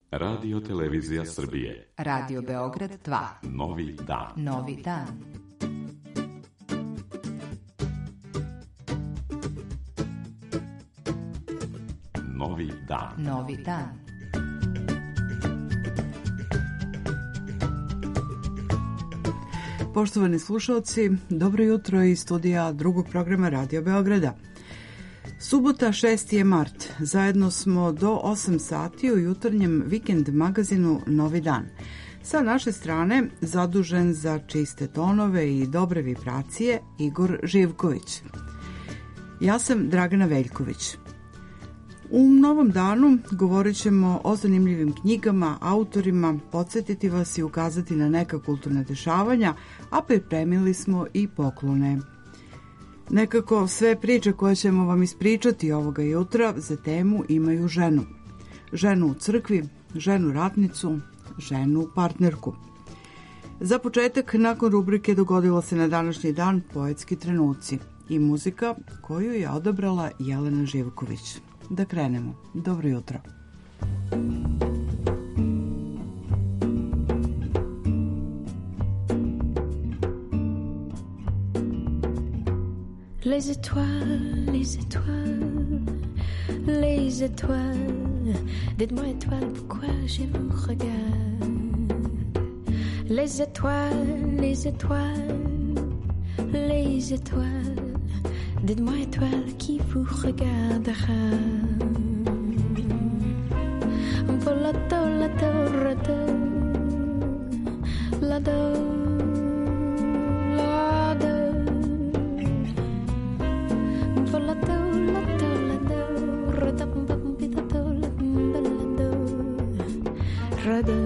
Radio Televizija Srbije. Radio Beograd 2. Novi dan. Novi dan. Novi dan. Novi dan. Poštovani slušalci, dobro jutro iz studija drugog programa Radio Beograda. Subota 6. je mart. Zajedno smo do 8 sati u jutarnjem vikend magazinu Novi dan. Sa naše strane zadužen za čiste tonove i dobre vibracije Igor Živković. Ja sam Dragana Veljković. U novom danu govorit ćemo o zanimljivim knjigama, autorima, podsjetiti vas i ukazati na neka kulturna dešavanja, a pripremili smo i poklone. Nekako sve priče koje ćemo vam ispričati ovoga jutra za temu imaju ženu. Ženu u crkvi, ženu ratnicu, ženu partnerku. Za početak, nakon rubrike Dogodilo se na današnji dan poetski trenuci i muzika koju je odabrala Jelena Živković. Da krenemo. Dobro jutro. Les étoiles, les étoiles, les étoiles, dites-moi étoiles, pourquoi je vous regarde? Les étoiles, les étoiles, les étoiles, dites-moi étoiles, qui vous regardera? Volato, lato, rato, lado, lado. Volato, lato, lado, radampampidato, lambalado, rado.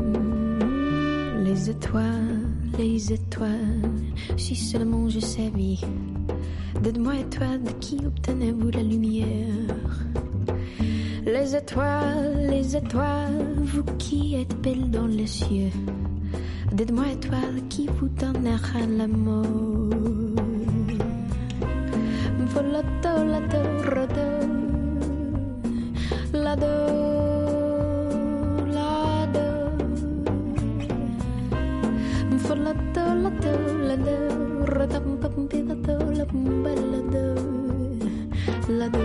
Les étoiles, si seulement je savais. Dites-moi étoiles, de qui obtenez-vous la lumière? Les étoiles, vous qui êtes belles dans les cieux. Dites-moi étoiles, qui vous donnera l'amour? Volato, lato, rado, lado, lado. Volato, lato, lado, radampampidato, lambalado, lado.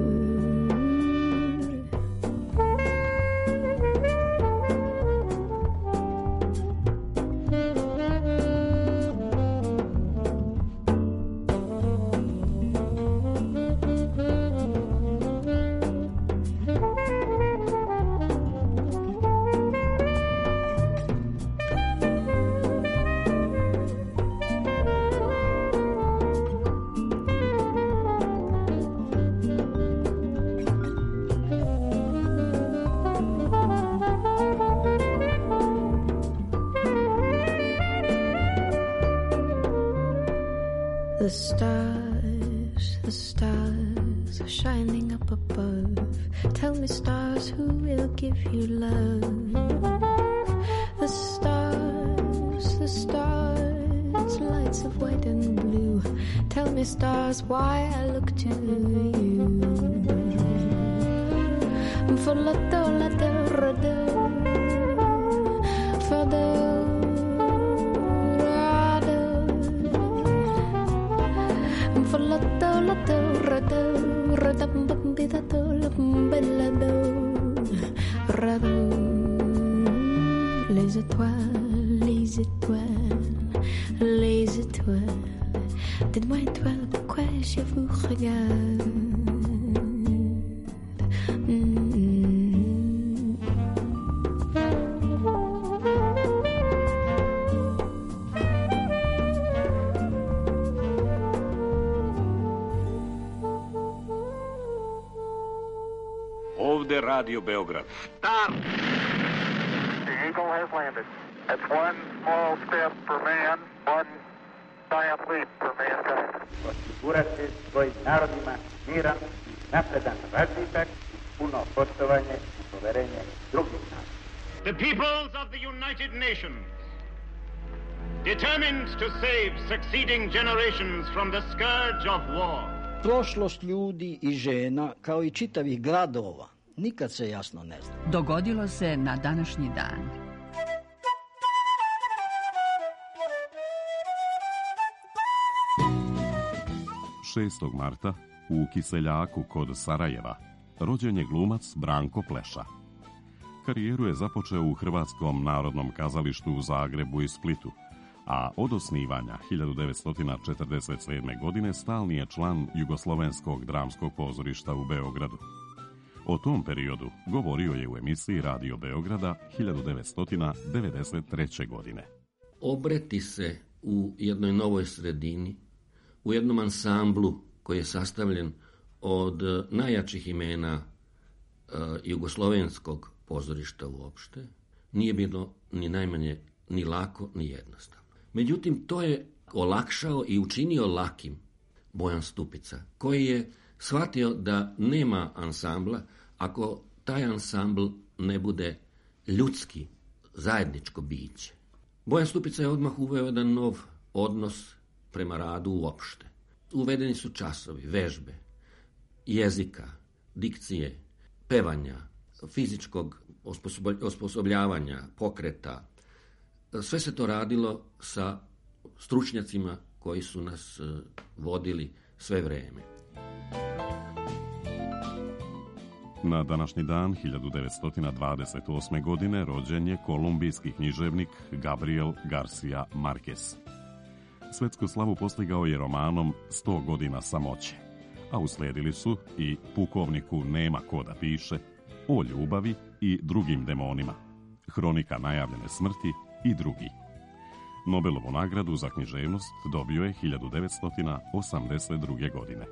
The stars are shining up above. Tell me, stars, who will give you love? The stars, lights of white and blue. Tell me, stars, why I look to you. Volato, lato, rado, fado. Volato, lato, rado, radampampidato, lambalado, rado. Les étoiles, les étoiles, les étoiles. Dites-moi étoiles, pourquoi je vous regarde? Radio Beograd. Stop! The Eagle has landed. That's one small step for man, one giant leap for mankind. Osigurati svojim narodima miran, napredan razvitak, puno poštovanje i poverenje drugih naroda. The peoples of the United Nations, determined to save succeeding generations from the scourge of war. Prošlost ljudi i žena, kao i čitavih gradova, Nikad se jasno ne zna. Dogodilo se na današnji dan. Šestog marta u Kiseljaku kod Sarajeva rođen je glumac Branko Pleša. Karijeru je započeo u Hrvatskom narodnom kazalištu u Zagrebu i Splitu, a od osnivanja 1947. godine stalni je član Jugoslovenskog dramskog pozorišta u Beogradu. O tom periodu govorio je u emisiji Radio Beograda 1993. godine. Obreti se u jednoj novoj sredini, u jednom ansamblu koji je sastavljen od najjačih imena jugoslovenskog pozorišta uopšte, nije bilo ni najmanje ni lako ni jednostavno. Međutim, to je olakšao i učinio lakim Bojan Stupica, koji je shvatio da nema ansambla ako taj ansambl ne bude ljudski, zajedničko biće. Bojan Stupica je odmah uveo jedan nov odnos prema radu uopšte. Uvedeni su časovi, vežbe, jezika, dikcije, pevanja, fizičkog osposobljavanja, pokreta. Sve se to radilo sa stručnjacima koji su nas vodili sve vreme. Na današnji dan 1928. godine rođen je kolumbijski književnik Gabriel Garcia Marquez. Svetsku slavu postigao je romanom 100 godina samoće, a usledili su i Pukovniku nema ko da piše, O ljubavi i drugim demonima, Hronika najavljene smrti i drugi. Nobelovu nagradu za književnost dobio je 1982. godine.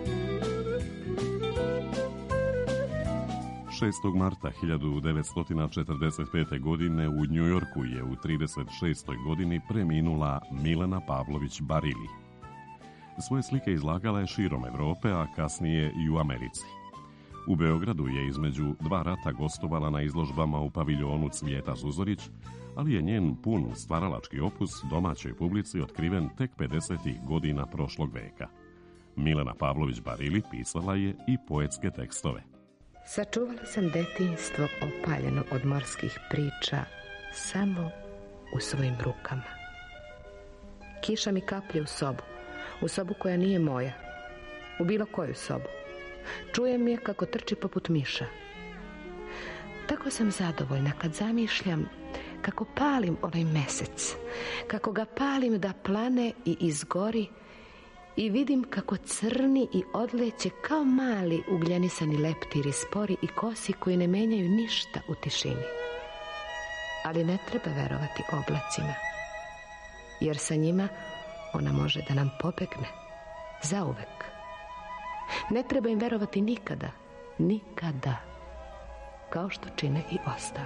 6. marta 1945. godine u Njujorku je u 36. godini preminula Milena Pavlović Barili. Svoje slike izlagala je širom Evrope, a kasnije i u Americi. U Beogradu je između dva rata gostovala na izložbama u paviljonu Cvijeta Zuzorić, ali je njen pun stvaralački opus domaćoj publici otkriven tek 50. godina prošlog veka. Milena Pavlović Barili pisala je i poetske tekstove. Sačuvala sam detinjstvo opaljeno od morskih priča samo u svojim rukama. Kiša mi kaplje u sobu koja nije moja, u bilo koju sobu. Čujem je kako trči poput miša. Tako sam zadovoljna kad zamišljam kako palim onaj mesec, kako ga palim da plane i izgori i vidim kako crni i odleće kao mali ugljenisani leptiri, spori i kosi koji ne menjaju ništa u tišini. Ali ne treba verovati oblacima, jer sa njima ona može da nam pobegne zauvek. Ne treba im verovati nikada, nikada, kao što čine i ostali.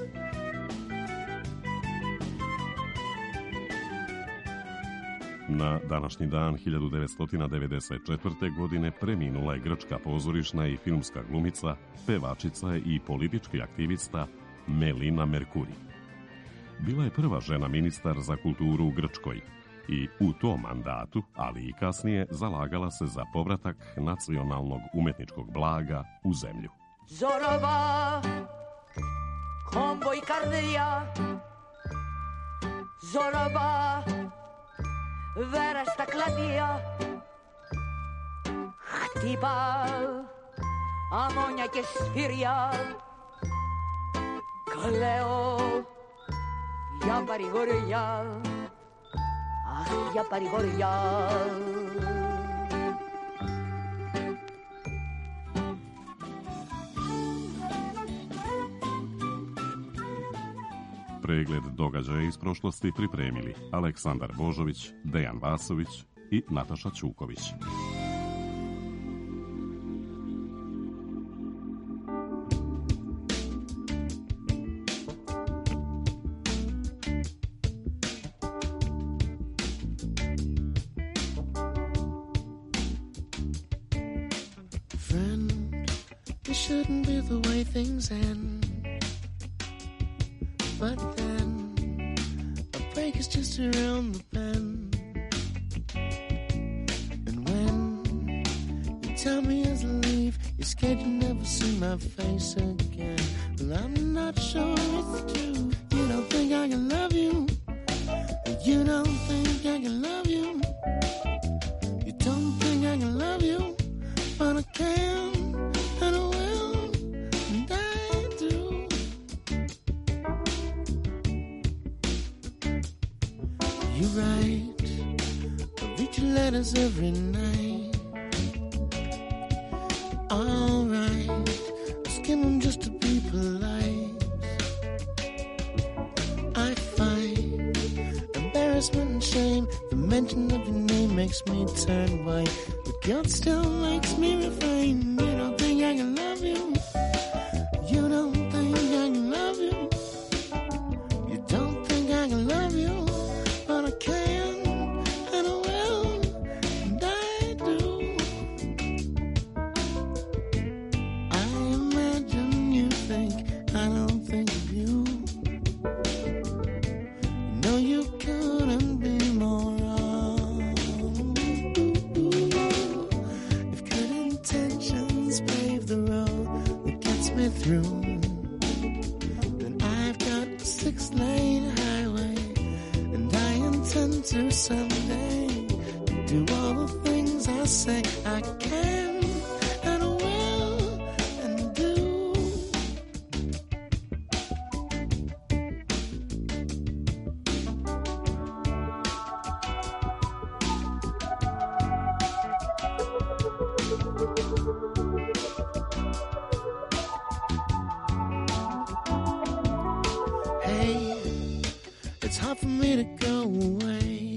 Na današnji dan 1994. godine preminula je grčka pozorišna i filmska glumica, pevačica i politički aktivista Melina Merkuri. Bila je prva žena ministar za kulturu u Grčkoj i u tom mandatu, ali i kasnije, zalagala se za povratak nacionalnog umetničkog blaga u zemlju. Zorova, konvoj Kardija, Zorova, vera στακλαδία, χτύπα αμμόνια και σφύρια, κλαίω για παρηγοριά, αχ για παρηγοριά. Pregled događaja iz prošlosti pripremili Aleksandar Božović, Dejan Vasović i Nataša Ćuković. Friend, it shouldn't be the way things end. But then, a break is just around the bend. And when you tell me as I leave, You're scared you'll never see my face again. Well, I'm not sure it's true. You don't think I can love you. You don't think I can love you. You don't think I can love you, but I can, and I will, and I do. You write, I read your letters every night. Alright, I skim them just to be polite. I find embarrassment and shame. The mention of your name makes me turn white, but guilt still makes me refrain. You don't think I can love you. You don't think I can love you. You don't think I can love you, but I can, and I will, and I do. I imagine you think I don't think of you. No, you couldn't be more wrong. If good intentions pave the road that gets me through, then I've got a 6-lane highway, and I intend to someday do all the things I say I can, and I will, and do. Hey, it's hard for me to go away.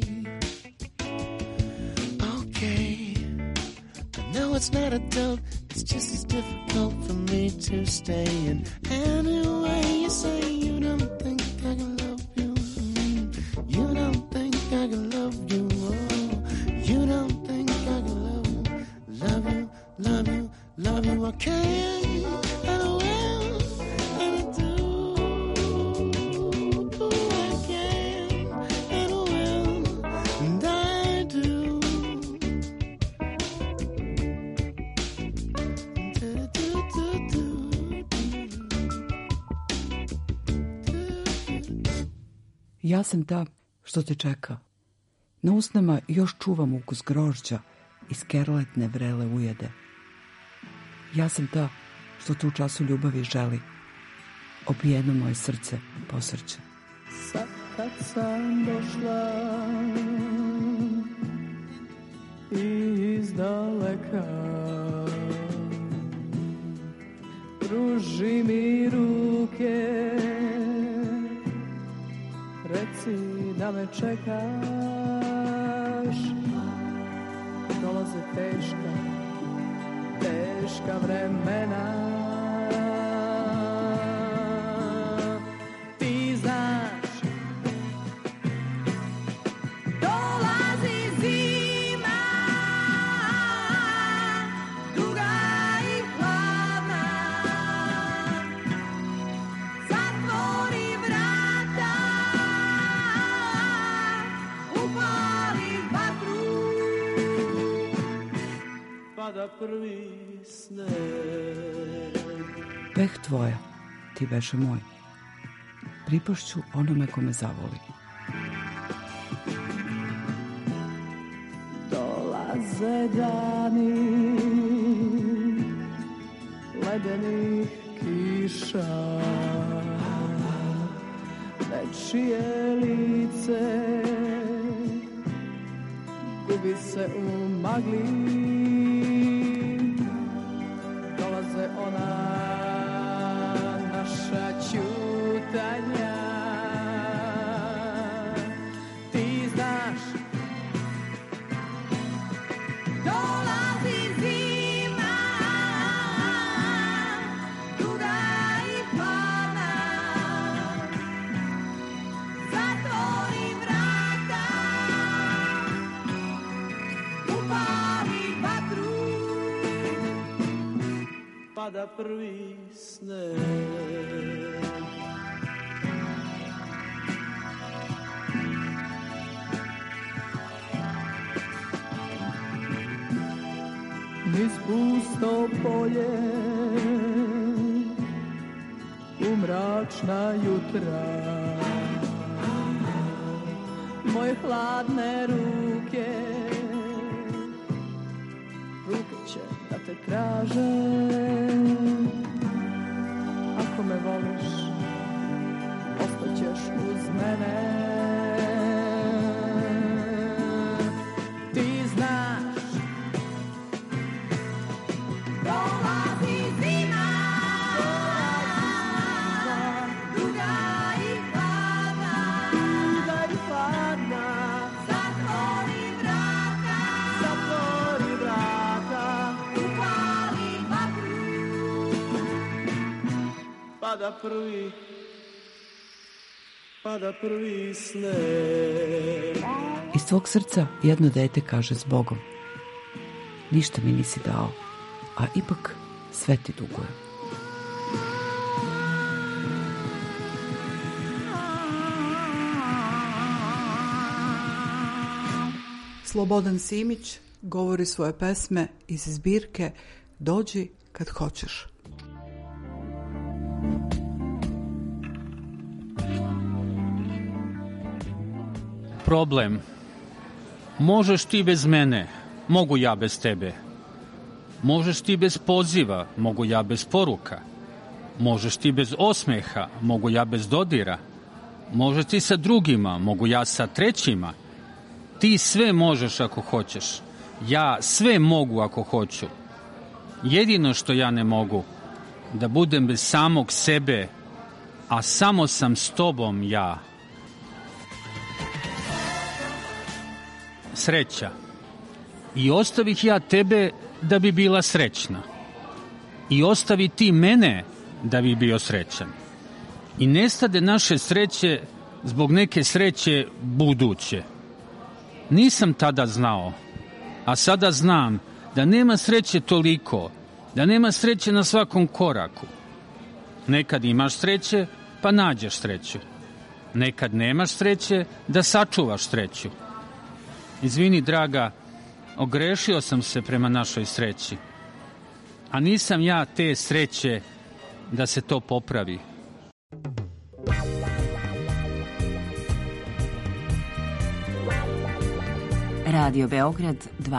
Okay, I know it's not a dope, it's just as difficult for me to stay. And anyway, you say you don't think I can love you. You don't think I can love you. Oh, you don't think I can love you. Love you, love you, love you. I can, and I will, and I do. I can, and I will, and I do. Ja sam ta što te čeka. Na usnama još čuvam ukus grožđa i skerletne vrele ujede. Ja sam ta što te u času ljubavi želi. Opijeno moje srce posrće. Sad kad sam došla iz daleka, pruži mi ruke, reci da me čekaš. Dolaze teška vremena. Ti znaš, dolazi zima, duga i hladna. Zatvori vrata, upali vatru, pada prvi sneg. Peh tvoja, ti beše moj. Pripašću onome ko me zavoli. Dolaze dani ledenih kiša, nečije lice gubi se u magli. Dolaze ona naša ćutanja. Ti znaš, dolazi zima, duga i hladna. Zatvori vrata, upali vatru, pada prvi sneg. Niz pusto to polje u mračna jutra. Moje hladne ruke će da te traže. Ako me voliš, ostaćeš uz mene. Ti znaš, dolazi zima, duga i hladna, zatvori vrata, upali vatru, pada prvi sneg. Iz tvog srca jedno dete kaže s Bogom: ništa mi nisi dao, a ipak sve ti dugujem. Slobodan Simić govori svoje pesme iz zbirke Dođi kad hoćeš. Problem. Možeš ti bez mene, mogu ja bez tebe. Možeš ti bez poziva, mogu ja bez poruka. Možeš ti bez osmeha, mogu ja bez dodira. Možeš ti sa drugima, mogu ja sa trećima. Ti sve možeš ako hoćeš. Ja sve mogu ako hoću. Jedino što ja ne mogu, da budem bez samog sebe, a samo sam s tobom ja. Sreća. I ostavih ja tebe da bi bila srećna. I ostavi ti mene da bi bio srećan. I nestade naše sreće zbog neke sreće buduće. Nisam tada znao, a sada znam da nema sreće toliko, da nema sreće na svakom koraku. Nekad imaš sreće, pa nađeš sreću. Nekad nemaš sreće, da sačuvaš sreću. Izvini, draga, ogrešio sam se prema našoj sreći. A nisam ja te sreće da se to popravi. Radio Beograd 2.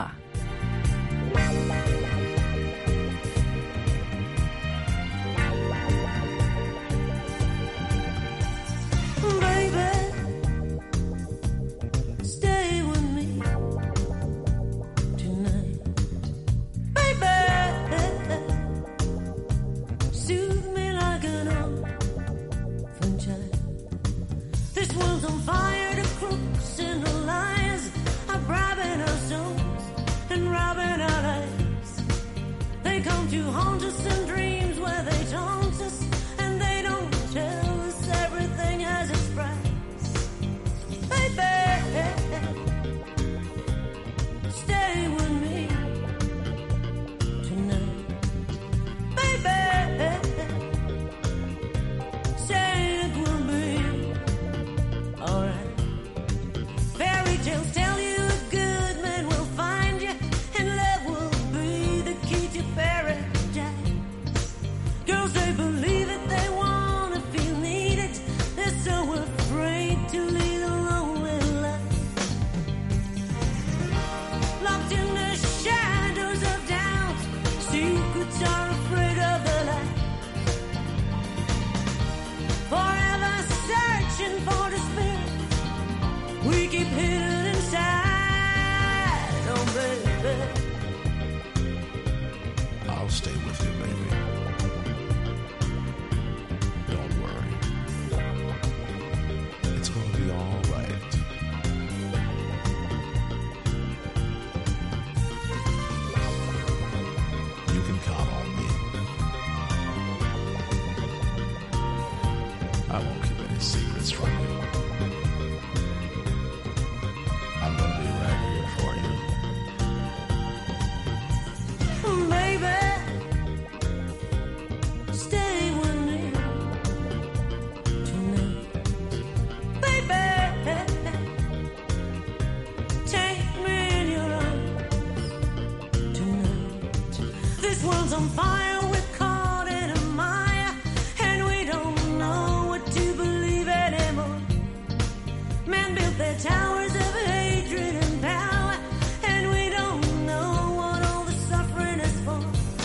this world on fire, we're caught in a mire, and we don't know what to believe anymore. Men built their towers of hatred and power, and we don't know what all the suffering is for.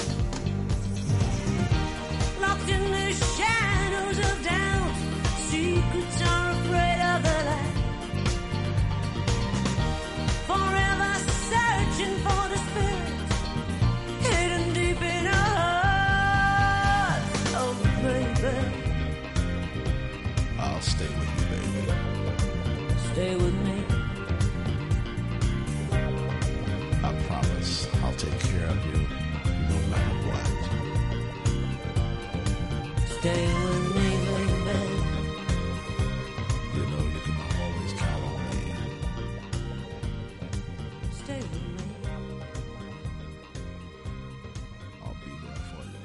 Locked in the shadows of doubt, secrets are afraid of the light. Forever searching for the spirit hidden deep in our hearts. Oh, baby, I'll stay with you, baby. stay with me. I promise I'll take care of you no matter what. Stay with me, baby. You know you can always count on me. Stay with me. I'll be there for you,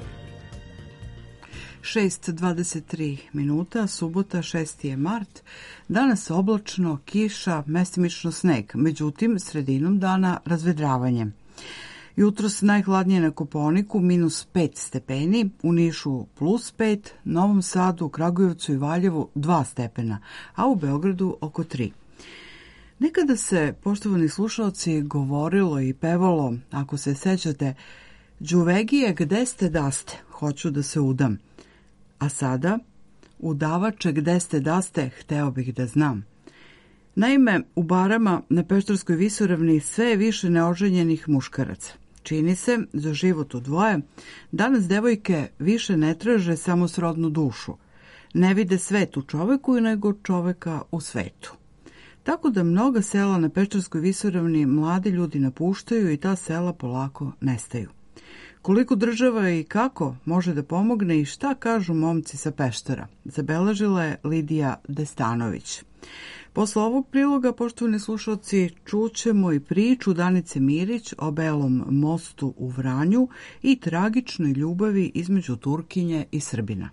baby. 6:23 minuta, subota 6. je mart. Danas oblačno, kiša, mestimično sneg, međutim sredinom dana razvedravanje. Jutros najhladnije na Kopaoniku -5 stepeni, u Nišu +5, Novom Sadu, Kragujevcu i Valjevu 2 stepena, a u Beogradu oko 3. Nekada se, poštovani slušalci, govorilo i pevalo, ako se sećate, "Đuvegije, gde ste daste, hoću da se udam." A sada, "Udavače, gde ste daste, hteo bih da znam." Naime, u barama na Pešterskoj visoravni sve je više neoženjenih muškaraca. Čini se, za život u dvoje, danas devojke više ne traže samo srodnu dušu. Ne vide svet u čoveku, nego čoveka u svetu. Tako da mnoga sela na Pešterskoj visoravni mladi ljudi napuštaju i ta sela polako nestaju. Koliko država i kako može da pomogne i šta kažu momci sa Peštera, zabeležila je Lidija Destanović. Posle ovog priloga, poštovani slušalci, čućemo i priču Danice Mirić o Belom mostu u Vranju i tragičnoj ljubavi između Turkinje i Srbina.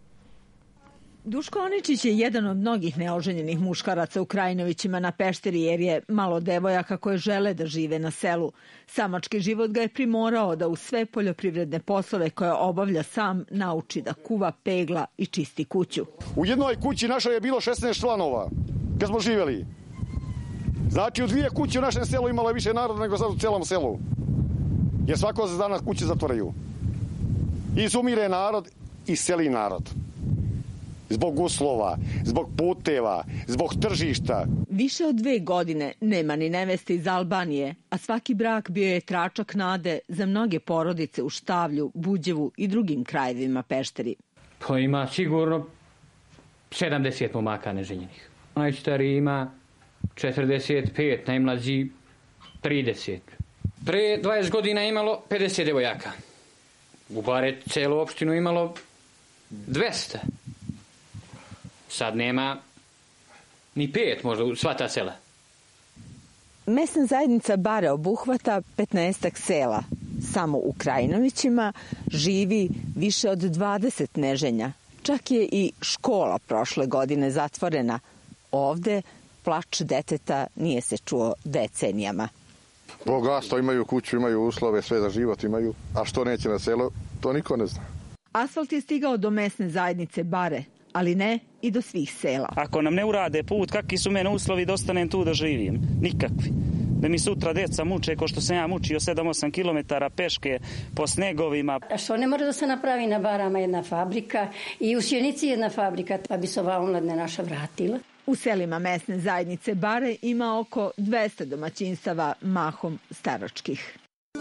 Duško Oničić je jedan od mnogih neoženjenih muškaraca u Krajinovićima na Pešteri, jer je malo devojaka koje žele da žive na selu. Samački život ga je primorao da u sve poljoprivredne poslove koje obavlja sam nauči da kuva, pegla i čisti kuću. U jednoj kući našoj je bilo 16 članova kad smo živjeli. Znači u 2 kuće u našem selu imalo je više naroda nego sad u celom selu. Jer svako za danas kuće zatvoraju. Izumire narod i seli narod. Zbog uslova, zbog puteva, zbog tržišta. Više od 2 godine nema ni neveste iz Albanije, a svaki brak bio je tračak nade za mnoge porodice u Štavlju, Buđevu i drugim krajevima Pešteri. Pa ima sigurno 70 momaka neženjenih. Najstariji ima 45, najmlađi 30. Pre 20 godina imalo 50 devojaka. U bare celu opštinu imalo 200. Sad nema ni 5 možda u sva ta sela. Mesna zajednica Bare obuhvata 15 sela. Samo u Krajinovićima živi više od 20 neženja. Čak je i škola prošle godine zatvorena. Ovde plač deteta nije se čuo decenijama. Bogatstvo, imaju kuću, imaju uslove, sve za život imaju. A što neće na selo, to niko ne zna. Asfalt je stigao do mesne zajednice Bare, ali ne i do svih sela. Ako nam ne urade put, kakvi su mene uslovi da ostanem tu da živim? Nikakvi. Da mi sutra deca muče ko što sam ja mučio 7-8 kilometara peške po snegovima. A što ne mora da se napravi na Barama jedna fabrika i u Sjenici jedna fabrika, pa bi se ova omladne naša vratila? U selima mesne zajednice Bare ima oko 200 domaćinstava, mahom staročkih.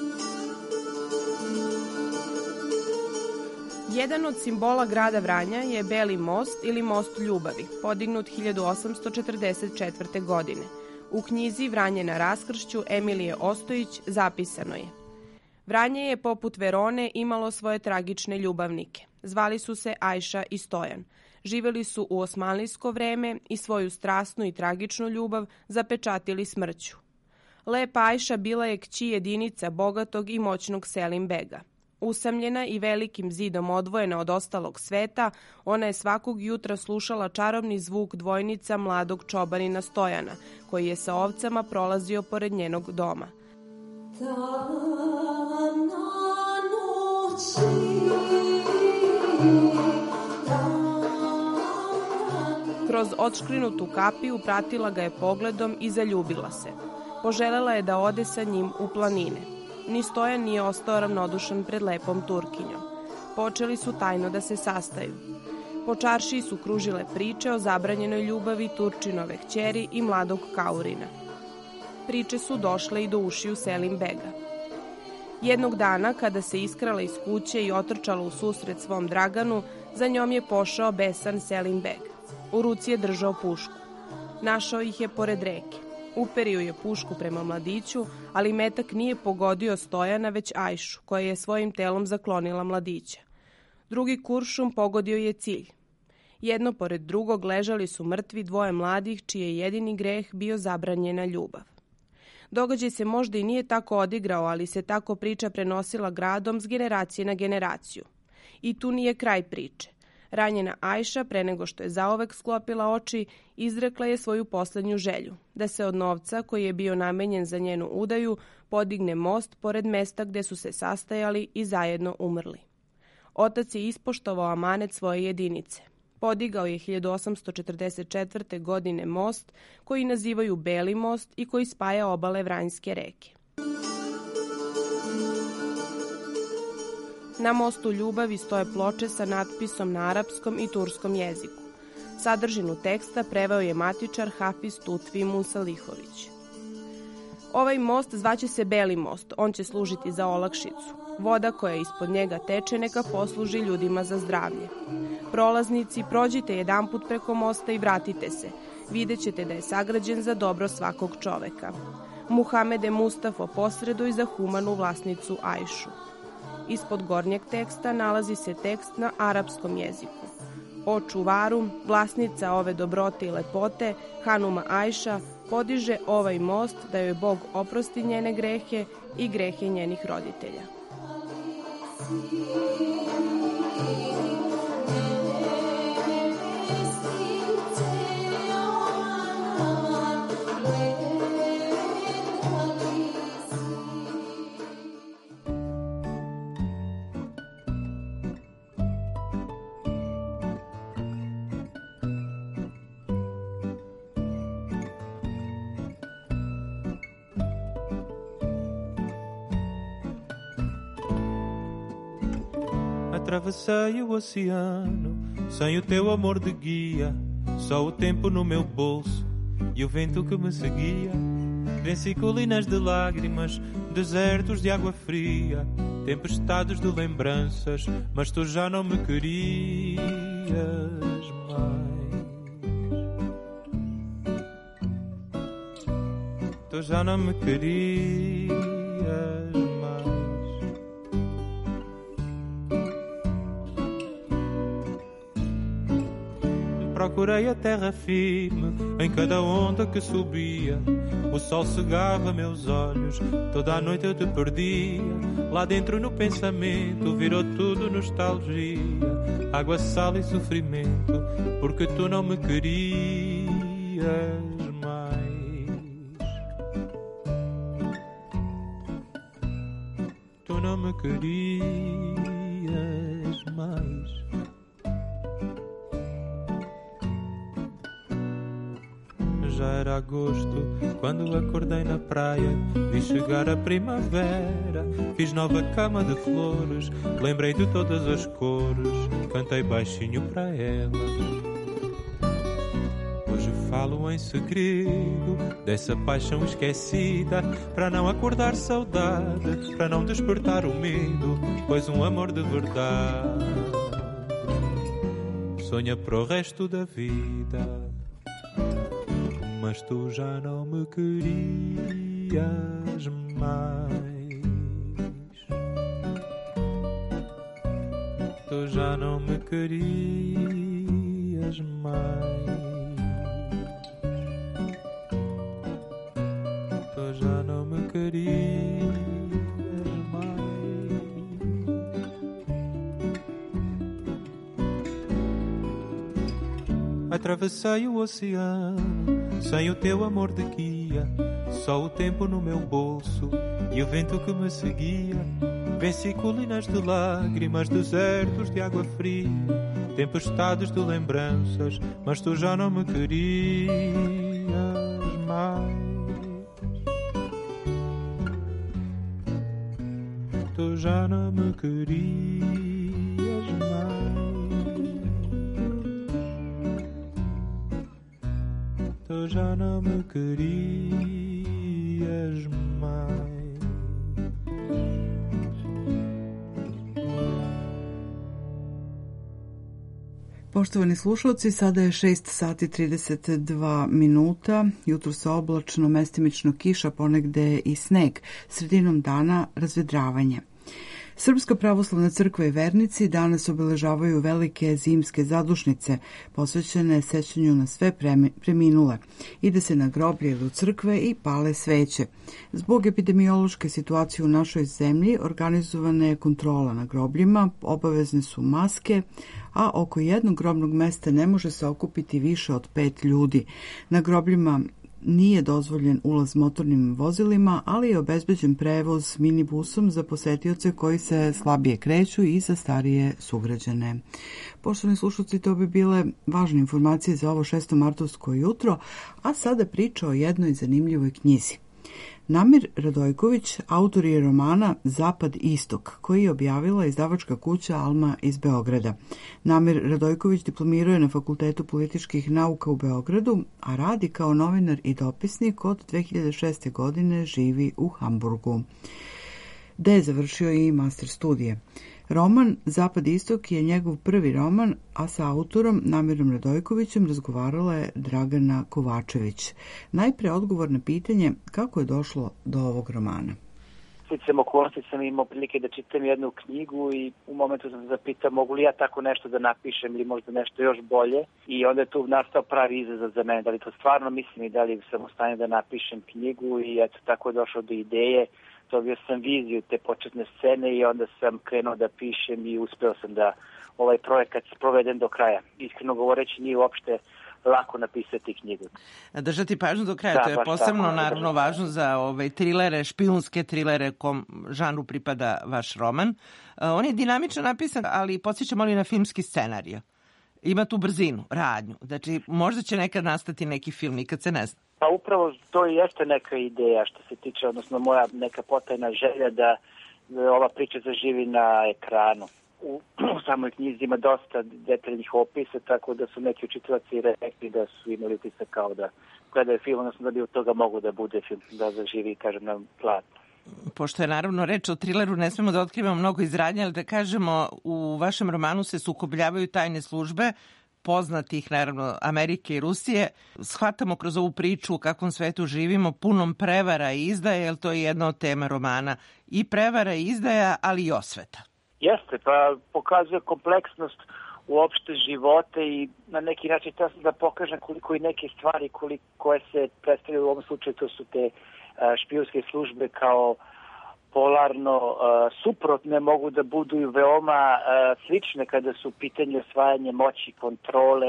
Jedan od simbola grada Vranja je Beli most ili most ljubavi, podignut 1844. godine. U knjizi Vranje na raskršću Emilije Ostojić zapisano je: Vranje je poput Verone imalo svoje tragične ljubavnike. Zvali su se Ajša i Stojan. Živeli su u osmanlijsko vreme i svoju strasnu i tragičnu ljubav zapečatili smrću. Lepa Ajša bila je kći jedinica bogatog i moćnog Selim Bega. Usamljena i velikim zidom odvojena od ostalog sveta, ona je svakog jutra slušala čarobni zvuk dvojnica mladog čobanina Stojana, koji je sa ovcama prolazio pored njenog doma. Tamna noć Kroz odškrinutu kapiju pratila ga je pogledom i zaljubila se. Poželela je da ode sa njim u planine. Ni Stojan nije ostao ravnodušan pred lepom Turkinjom. Počeli su tajno da se sastaju. Po čaršiji su kružile priče o zabranjenoj ljubavi Turčinove kćeri i mladog Kaurina. Priče su došle i do ušiju Selim Bega. Jednog dana, kada se iskrala iz kuće i otrčala u susret svom Draganu, za njom je pošao besan Selim Beg. U ruci je držao pušku. Našao ih je pored reke. Uperio je pušku prema mladiću, ali metak nije pogodio Stojana, već Ajšu, koja je svojim telom zaklonila mladića. Drugi kuršum pogodio je cilj. Jedno pored drugog ležali su mrtvi dvoje mladih, čiji je jedini greh bio zabranjena ljubav. Događaj se možda i nije tako odigrao, ali se tako priča prenosila gradom s generacije na generaciju. I tu nije kraj priče. Ranjena Ajša, pre nego što je zaovek sklopila oči, izrekla je svoju poslednju želju, da se od novca koji je bio namenjen za njenu udaju podigne most pored mesta gde su se sastajali i zajedno umrli. Otac je ispoštovao amanet svoje jedinice. Podigao je 1844. godine most koji nazivaju Beli most i koji spaja obale Vranjske reke. Na mostu Ljubavi stoje ploče sa natpisom na arapskom i turskom jeziku. Sadržinu teksta preveo je matičar Hafiz Tutvi Musalihović. Ovaj most zvaće se Beli most, on će služiti za olakšicu. Voda koja ispod njega teče neka posluži ljudima za zdravlje. Prolaznici, prođite jedanput preko mosta i vratite se. Vidjet ćete da je sagrađen za dobro svakog čoveka. Muhamede Mustafo posreduj za humanu vlasnicu Ajšu. Ispod gornjeg teksta nalazi se tekst na arapskom jeziku. O čuvaru, vlasnica ove dobrote i lepote, Hanuma Ajša, podiže ovaj most da joj Bog oprosti njene grehe i grehe njenih roditelja. Atravessei o oceano sem o teu amor de guia, só o tempo no meu bolso e o vento que me seguia. Venci colinas de lágrimas, desertos de água fria, tempestades de lembranças, mas tu já não me querias mais. Tu já não me querias. Procurei a terra firme em cada onda que subia. O sol cegava meus olhos, toda a noite eu te perdia. Lá dentro no pensamento virou tudo nostalgia, água, sal e sofrimento, porque tu não me querias mais. Tu não me querias mais. Já era agosto quando acordei na praia, vi chegar a primavera, fiz nova cama de flores, lembrei de todas as cores, cantei baixinho para ela. Hoje falo em segredo dessa paixão esquecida, para não acordar saudade, para não despertar o medo, pois um amor de verdade sonha para o resto da vida. Mas tu já não me querias mais. Tu já não me querias mais. Tu já não me querias mais. Atravessei o oceano sem o teu amor de guia, só o tempo no meu bolso e o vento que me seguia. Venci colinas de lágrimas, desertos de água fria, tempestades de lembranças, mas tu já não me querias mais. Tu já não me querias mais. Tu já não me querias mais. Poštovani slušalci, sada je 6 sati 32 minuta, jutros oblačno, mestimično kiša, ponegde i sneg, sredinom dana razvedravanje. Srpska pravoslavna crkva i vernici danas obeležavaju velike zimske zadušnice, posvećene sećanju na sve preminule. Ide se na groblje ili u crkve i pale sveće. Zbog epidemiološke situacije u našoj zemlji organizovana je kontrola na grobljima, obavezne su maske, a oko jednog grobnog mesta ne može se okupiti više od 5 ljudi. Na grobljima nije dozvoljen ulaz motornim vozilima, ali je obezbeđen prevoz minibusom za posetioce koji se slabije kreću i za starije sugrađane. Poštovani slušalci, to bi bile važne informacije za ovo 6. martovsko jutro, a sada priča o jednoj zanimljivoj knjizi. Namir Radojković autor je romana Zapad-Istok, koji je objavila izdavačka kuća Alma iz Beograda. Namir Radojković diplomirao je na Fakultetu političkih nauka u Beogradu, a radi kao novinar i dopisnik od 2006. godine, živi u Hamburgu, gde je završio i master studije. Roman Zapad-Istok je njegov prvi roman, a sa autorom Namirom Radojkovićem razgovarala je Dragana Kovačević. Najpre odgovor na pitanje kako je došlo do ovog romana. Sticam okolnosti sam imao prilike da čitam jednu knjigu i u momentu sam se zapitao mogu li ja tako nešto da napišem ili možda nešto još bolje, i onda je tu nastao pravi izazov za mene, da li to stvarno mislim i da li sam u stanju da napišem knjigu, i eto tako je došlo do ideje. Dobio sam viziju te početne scene i onda sam krenuo da pišem i uspeo sam da ovaj projekat sprovedem do kraja. Iskreno govoreći, nije uopšte lako napisati knjigu. Držati pažnju do kraja, to je posebno naravno važno za trilere, špijunske trilere kom žanru pripada vaš roman. On je dinamično napisan, ali podsjećamo li na filmski scenarij. Ima tu brzinu, radnju. Znači, možda će nekad nastati neki film, nikad se ne zna. Pa upravo to i jeste neka ideja što se tiče, odnosno moja neka potajna želja da ova priča zaživi na ekranu. U samoj knjizi ima dosta detaljnih opisa, tako da su neki učitilaci rekli da su imali utisak kao da gledaju film, odnosno da bi od toga mogu da bude film, da zaživi, kažem, na platnu. Pošto je naravno reč o trileru, ne smemo da otkrivamo mnogo iz radnje, ali da kažemo, u vašem romanu se sukobljavaju tajne službe, poznatih, naravno, Amerike i Rusije. Shvatamo kroz ovu priču u kakvom svetu živimo, punom prevara i izdaja, jer to je jedna od tema romana. I prevara i izdaja, ali i osveta. Jeste, pa pokazuje kompleksnost uopšte života i na neki način da pokažem koliko i neke stvari koje se predstavljaju u ovom slučaju, to su te špijunske službe kao polarno suprotne, mogu da budu i veoma slične kada su u pitanju osvajanje moći, kontrole,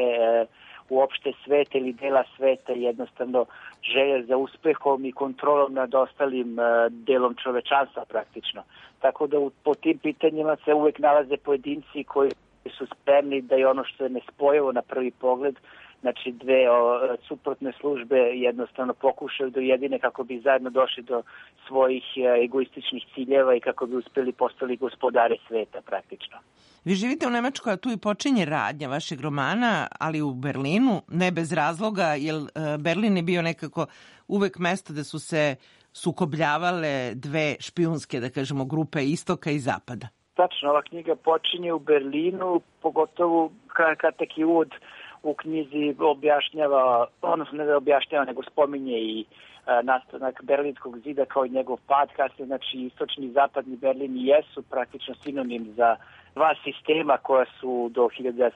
uopšte sveta ili dela sveta, jednostavno želje za uspehom i kontrolom nad ostalim delom čovečanstva praktično. Tako da po tim pitanjima se uvek nalaze pojedinci koji su spremni da je ono što je nespojivo na prvi pogled, znači dve suprotne službe jednostavno pokušaju da ujedine kako bi zajedno došli do svojih egoističnih ciljeva i kako bi uspeli postali gospodari sveta praktično. Vi živite u Nemačkoj, a tu i počinje radnja vašeg romana, ali u Berlinu, ne bez razloga, jer Berlin je bio nekako uvek mesto da su se sukobljavale dve špijunske, da kažemo, grupe istoka i zapada. Tačno, ova knjiga počinje u Berlinu, pogotovo kratak je uvod u knjizi objašnjava, odnosno ne da objašnjava, nego spominje i nastanak Berlinskog zida kao i njegov pad, kasnije, znači istočni i zapadni Berlin jesu praktično sinonim za dva sistema koja su do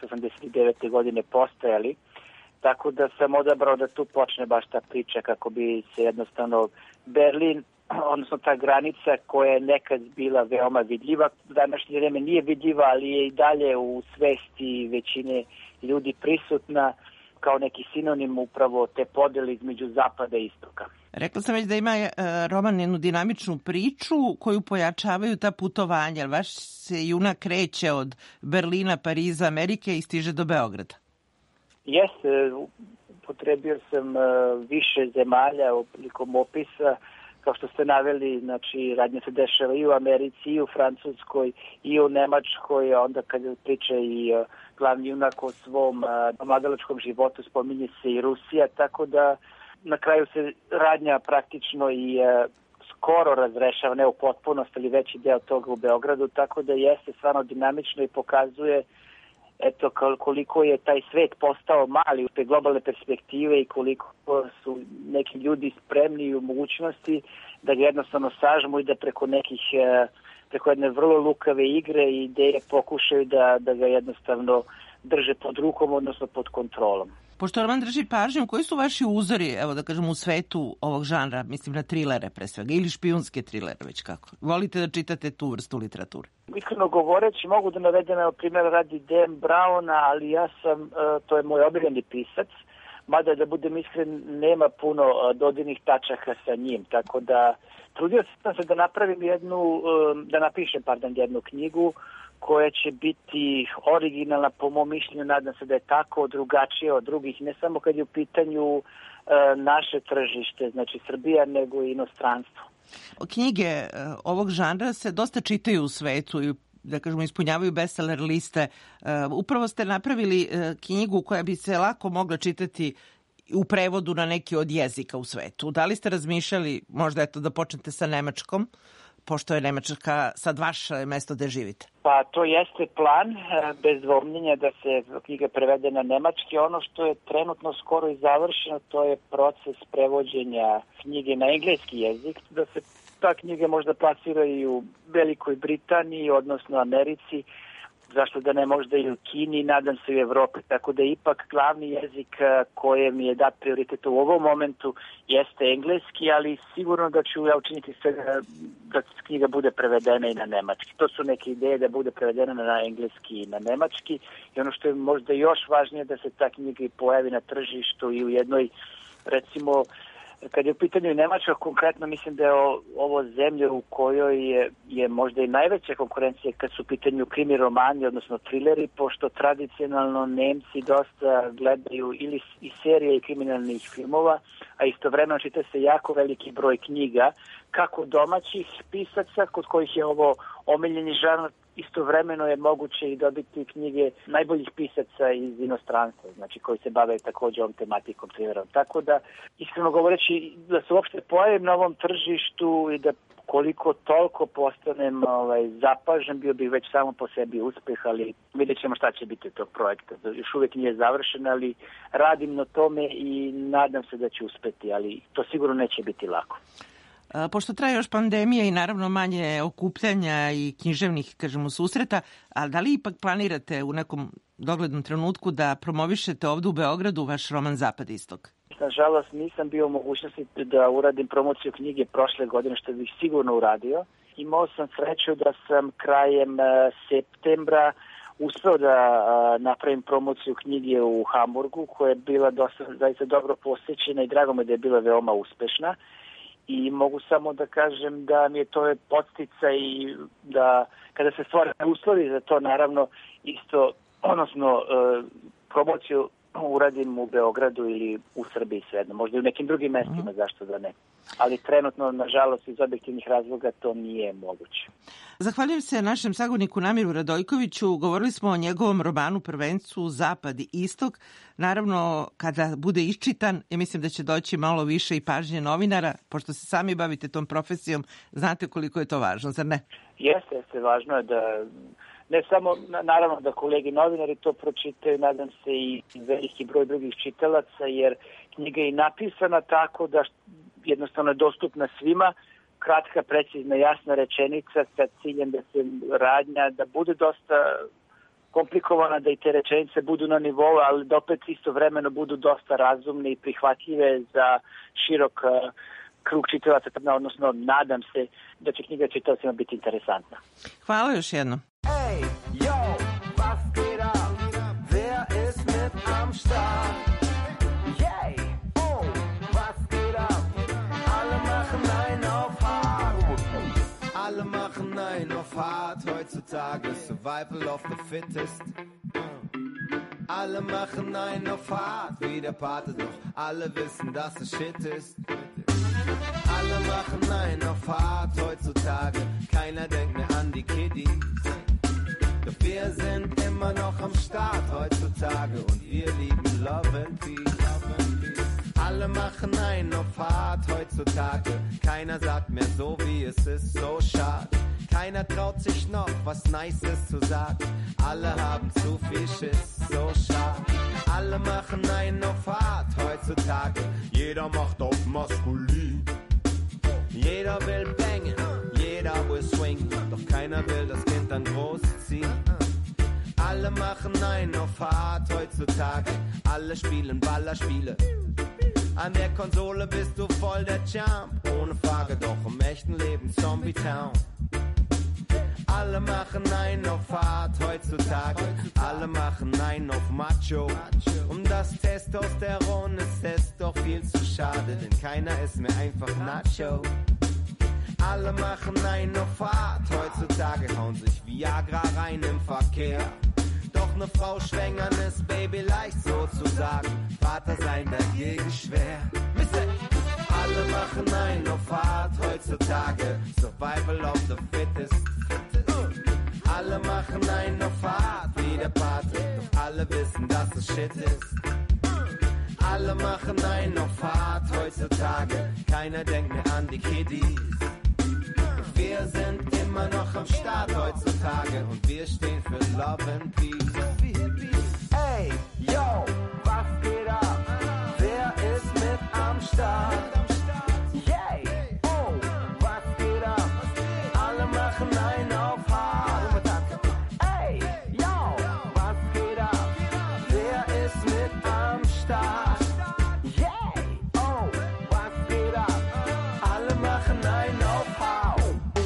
1989. godine postojali, tako da sam odabrao da tu počne baš ta priča kako bi se jednostavno Berlin, odnosno ta granica koja je nekad bila veoma vidljiva, u današnje vreme nije vidljiva, ali je i dalje u svesti većine ljudi prisutna, kao neki sinonim upravo te podele između zapada i istoka. Rekla sam već da ima roman jednu dinamičnu priču koju pojačavaju ta putovanja. Vaš se junak kreće od Berlina, Pariza, Amerike i stiže do Beograda. Jeste, upotrebio sam više zemalja prilikom opisa. Kao što ste naveli, znači, radnje se dešava i u Americi, i u Francuskoj, i u Nemačkoj, a onda kad priča i glavni junak o svom mladalačkom životu, spominje se i Rusija, tako da na kraju se radnja praktično i skoro razrešava, ne u potpunosti, ali veći deo toga u Beogradu, tako da jeste stvarno dinamično i pokazuje eto koliko je taj svet postao mali u te globalne perspektive i koliko su neki ljudi spremni u mogućnosti da ga jednostavno sažmu i da preko jedne vrlo lukave igre i ideje pokušaju da ga jednostavno drže pod rukom, odnosno pod kontrolom. Pošto roman drži pažnju, koji su vaši uzori, evo da kažem, u svetu ovog žanra, mislim na trilere pre svega, ili špijunske trilere, već kako? Volite da čitate tu vrstu literature? Iskreno govoreći, mogu da navedem, evo, primjer radi Dan Browna, ali ja sam, to je moj omiljeni pisac, mada da budem iskren, nema puno dodirnih tačaka sa njim, tako da trudio sam se da napravim napišem jednu knjigu koja će biti originalna, po mom mišljenju, nadam se da je tako, drugačije od drugih, ne samo kad je u pitanju naše tržište, znači Srbija, nego i inostranstvo. Knjige ovog žanra se dosta čitaju u svetu i da kažemo ispunjavaju bestseller liste. Upravo ste napravili knjigu koja bi se lako mogla čitati u prevodu na neki od jezika u svetu. Da li ste razmišljali možda da počnete sa nemačkom, pošto je Nemačka sad vaše mesto gde živite? Pa to jeste plan, bez dvomljenja da se knjiga prevede na nemački. Ono što je trenutno skoro i završeno, to je proces prevođenja knjige na engleski jezik, da se ta knjiga možda plasira i u Velikoj Britaniji, odnosno Americi, zašto da ne možda i u Kini, nadam se i u Evropi, tako da ipak glavni jezik kojem je dat prioritet u ovom momentu jeste engleski, ali sigurno da ću ja učiniti sve da knjiga bude prevedena i na nemački. To su neke ideje da bude prevedena na engleski i na nemački i ono što je možda još važnije da se ta knjiga i pojavi na tržištu i u jednoj, recimo, kad je u pitanju Nemačka, konkretno mislim da je ovo zemlja u kojoj je možda i najveća konkurencija kad su u pitanju krimi romani, odnosno trileri, pošto tradicionalno Nemci dosta gledaju ili i serije i kriminalnih filmova, a istovremeno čita se jako veliki broj knjiga, kako domaćih pisaca, kod kojih je ovo omiljeni žanr, istovremeno je moguće i dobiti knjige najboljih pisaca iz inostranstva, znači koji se bave također ovom tematikom trilera. Tako da, iskreno govoreći, da se uopšte pojavim na ovom tržištu i da koliko toliko postanem zapažen, bio bih već samo po sebi uspeh, ali vidjet ćemo šta će biti tog projekta. Još uvijek nije završen, ali radim na tome i nadam se da će uspeti, ali to sigurno neće biti lako. Pošto traje još pandemija i naravno manje okupljanja i književnih, kažemo, susreta, a da li ipak planirate u nekom doglednom trenutku da promovišete ovdje u Beogradu vaš roman Zapad istok? Nažalost, nisam bio u mogućnosti da uradim promociju knjige prošle godine, što bih sigurno uradio. Imao sam sreću da sam krajem septembra uspeo da napravim promociju knjige u Hamburgu, koja je bila zaista dobro posjećena i drago me da je bila veoma uspešna. I mogu samo da kažem da mi je to podsticaj i da kada se stvore uslovi za to, naravno isto, odnosno promociju uradim u Beogradu ili u Srbiji, svejedno, možda i u nekim drugim mestima, zašto da ne. Ali trenutno, nažalost, iz objektivnih razloga to nije moguće. Zahvaljujem se našem sagovorniku Namiru Radojkoviću. Govorili smo o njegovom romanu prvencu Zapad i istok. Naravno, kada bude iščitan, ja mislim da će doći malo više i pažnje novinara, pošto se sami bavite tom profesijom, znate koliko je to važno, zar ne? Jeste, važno je da ne samo, naravno da kolegi novinari to pročitaju, nadam se i veliki broj drugih čitalaca, jer knjiga je napisana tako da jednostavno je dostupna svima, kratka, precizna, jasna rečenica sa ciljem da se radnja, da bude dosta komplikovana, da i te rečenice budu na nivou, ali da opet istovremeno budu dosta razumne i prihvatljive za širok krug čitalaca, odnosno nadam se da će knjiga čitavcima biti interesantna. Hvala još jednom. Hey, yo, was geht ab? Wer ist mit am Start? heutzutage, Survival of the Fittest. Alle machen einen auf hart, wie der Pate, doch alle wissen, dass es Shit ist. Alle machen einen auf hart heutzutage, keiner denkt mehr an die Kiddies. Doch wir sind immer noch am Start heutzutage und wir lieben Love and Peace. Alle machen einen auf hart heutzutage, keiner sagt mehr so wie es ist, so schade. Keiner traut sich noch was Nices zu sagen, alle haben zu viel Schiss, so schade. Alle machen einen auf hart heutzutage, jeder macht auf maskulin. Jeder will bangen, jeder will swingen, doch keiner will das Kind dann großziehen. Alle machen einen auf hart heutzutage, alle spielen Ballerspiele. An der Konsole bist du voll der Champ, ohne Frage, doch im echten Leben Zombie Town. Alle machen einen auf hart heutzutage, alle machen einen auf Macho. Um das Testosteron ist es doch viel zu schade, denn keiner ist mehr einfach Nacho. Alle machen einen auf hart heutzutage, hauen sich Viagra rein im Verkehr. Doch ne Frau schwängern ist babyleicht sozusagen, Vater sein dagegen schwer. Alle machen einen auf hart heutzutage, Survival of the Fittest. Alle machen einen auf hart wie der Pate, doch alle wissen, dass es Shit ist. Alle machen einen auf hart heutzutage, keiner denkt mehr an die Kiddies. Wir sind immer noch am Start heutzutage und wir stehen für Love and Peace. Ey, yo, was geht ab? Wer ist mit am Start? Yay, oh, was geht ab? Alle machen einen auf hart. Ey, yo, was geht ab? Wer ist mit am Start? Yay, oh, was geht ab? Alle machen einen auf hart.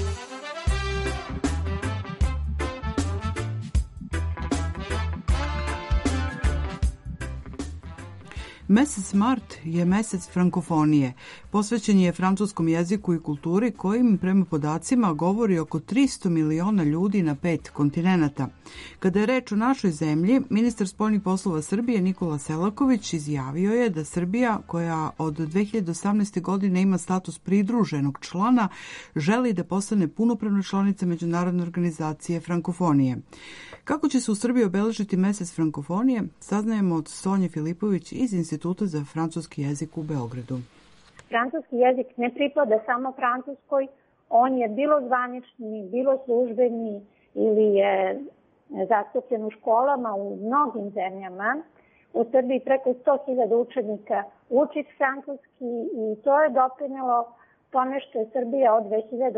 Mesec mart je mesec frankofonije. Posvećen je francuskom jeziku i kulturi kojim, prema podacima, govori oko 300 miliona ljudi na 5 kontinenata. Kada je reč o našoj zemlji, ministar spoljnih poslova Srbije Nikola Selaković izjavio je da Srbija, koja od 2018. godine ima status pridruženog člana, želi da postane punopravna članica Međunarodne organizacije frankofonije. Kako će se u Srbiji obeležiti mesec frankofonije, saznajemo od Sonje Filipović iz Instituta za francuski jezik u Beogradu. Francuski jezik ne pripada samo Francuskoj, on je bilo zvanični, bilo službeni ili je zastupljen u školama u mnogim zemljama. U Srbiji preko 100.000 učenika uči francuski i to je doprinelo tome što je Srbija od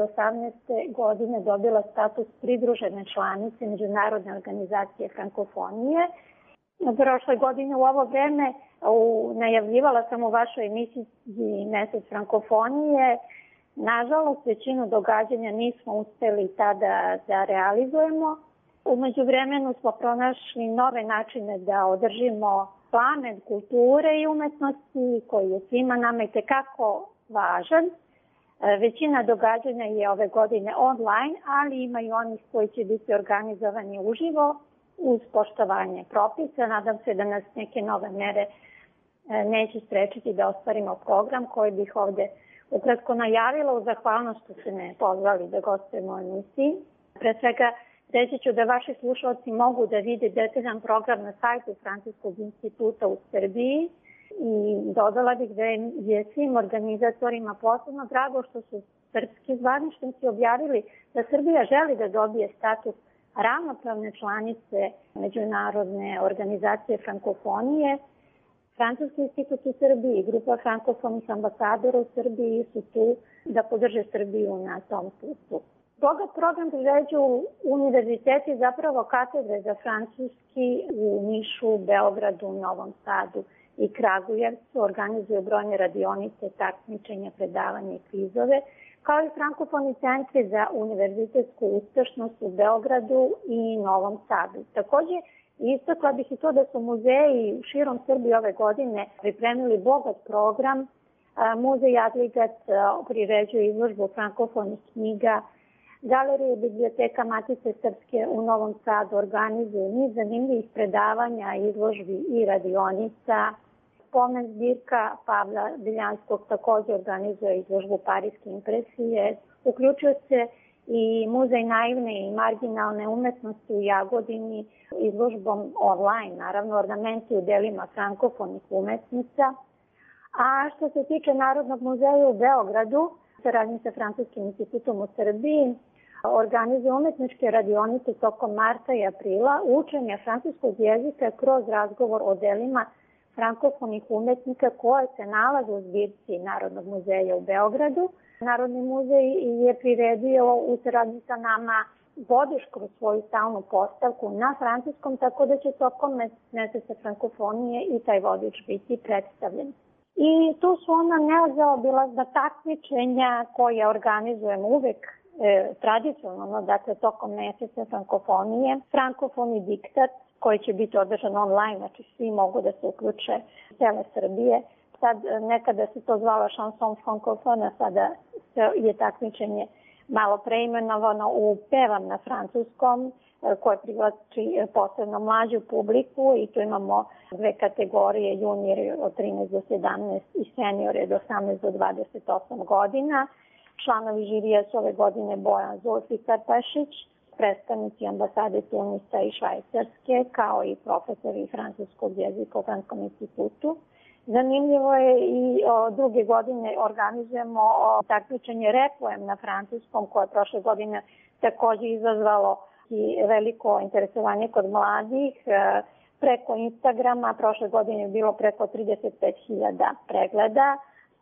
2018. godine dobila status pridružene članice Međunarodne organizacije frankofonije. Prošle godine u ovo vreme najavljivala sam u vašoj emisiji Mesec frankofonije. Nažalost, većinu događanja nismo uspeli tada da realizujemo. U međuvremenu smo pronašli nove načine da održimo plamen kulture i umetnosti koji je svima nama i tekako važan. Većina događanja je ove godine online, ali ima i onih koji će biti organizovani uživo uz poštovanje propisa. Nadam se da nas neke nove mere neće sprečiti da ostvarimo program koji bih ovde ukratko najavila u zahvalnost što ste me pozvali da gostujemo u emisiji. Pre svega, reći ću da vaši slušalci mogu da vide detaljan program na sajtu Francuskog instituta u Srbiji i dodala bih da je svim organizatorima posebno drago što su srpski zvaničnici objavili da Srbija želi da dobije status ravnopravne članice Međunarodne organizacije frankofonije. Francuski institut u Srbiji i grupa frankofonih ambasadora u Srbiji su tu da podrže Srbiju na tom putu. Bogat program priređuju univerziteti, zapravo katedre za francuski u Nišu, Beogradu, Novom Sadu i Kragujevcu, organizuju brojne radionice, takmičenja, predavanja i kvizove, kao i frankofoni centri za univerzitetsku uspešnost u Beogradu i Novom Sadu. Takođe, istakla bih i to da su muzeji širom Srbije ove godine pripremili bogat program. Muzej Adligat priređuje izložbu frankofonih knjiga, Galerija i biblioteka Matice Srpske u Novom Sadu organizuju niz zanimljivih predavanja, izložbi i radionica. Spomen zbirka Pavla Biljanskog takođe organizuje izložbu Parijske impresije. Uključuje se i Muzej naivne i marginalne umetnosti u Jagodini izložbom online, naravno ornamenti u delima frankofonih umetnica. A što se tiče Narodnog muzeja u Beogradu, saradnji sa Francuskim institutom u Srbiji, organizuje umetničke radionice tokom marta i aprila učenja francuskog jezika kroz razgovor o delima frankofonih umetnika koje se nalaze u zbirci Narodnog muzeja u Beogradu. Narodni muzej je priredio u saradnji sa nama vodič kroz svoju stalnu postavku na francuskom, tako da će tokom meseca frankofonije i taj vodič biti predstavljen. I tu su ona nezaobilazna takmičenja koje organizujemo uvek tradicionalno, dakle tokom meseca frankofonije. Frankofoni diktat koji će biti održan online, znači svi mogu da se uključe cele Srbije. Sad nekada se to zvalo chanson francofona, sada je takmičenje malo preimenovano u pevam na francuskom, koje privlači posebno mlađu publiku i tu imamo dve kategorije, juniori od 13 do 17 i seniori od 18 do 28 godina. Članovi žirija su ove godine Bojan Zulfikar Pašić, predstavnici ambasade Tunisa i Švajcarske, kao i profesori francuskog jezika u Franskom institutu. Zanimljivo je i druge godine organizujemo takmičenje Requiem na francuskom, koje je prošle godine takođe izazvalo i veliko interesovanje kod mladih. Preko Instagrama prošle godine je bilo preko 35.000 pregleda.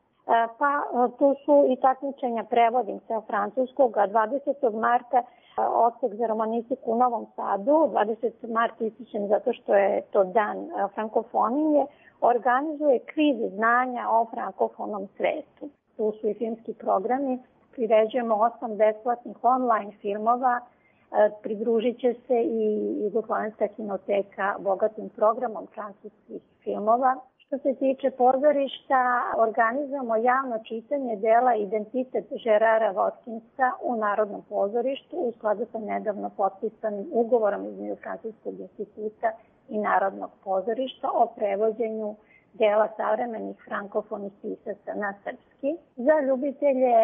Pa tu su i takmičenja prevodim sa francuskog, a 20. marta odsek za romanistiku u Novom Sadu, 20. marta ističem zato što je to dan frankofonije, organizuje kviz znanja o frankofonom svetu. Tu su i filmski programi, priređujemo 8 besplatnih online filmova, pridružit će se i Jugoslovenska kinoteka bogatim programom francuskih filmova. Što se tiče pozorišta, organizujemo javno čitanje dela Identitet Žerara Votkinsa u Narodnom pozorištu u skladu sa nedavno potpisanim ugovorom između Francuskog instituta i Narodnog pozorišta o prevođenju dela savremenih frankofonih pisaca na srpski. Za ljubitelje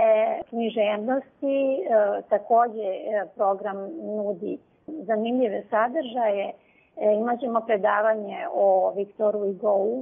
književnosti takođe program nudi zanimljive sadržaje. Imaćemo predavanje o Viktoru Hugou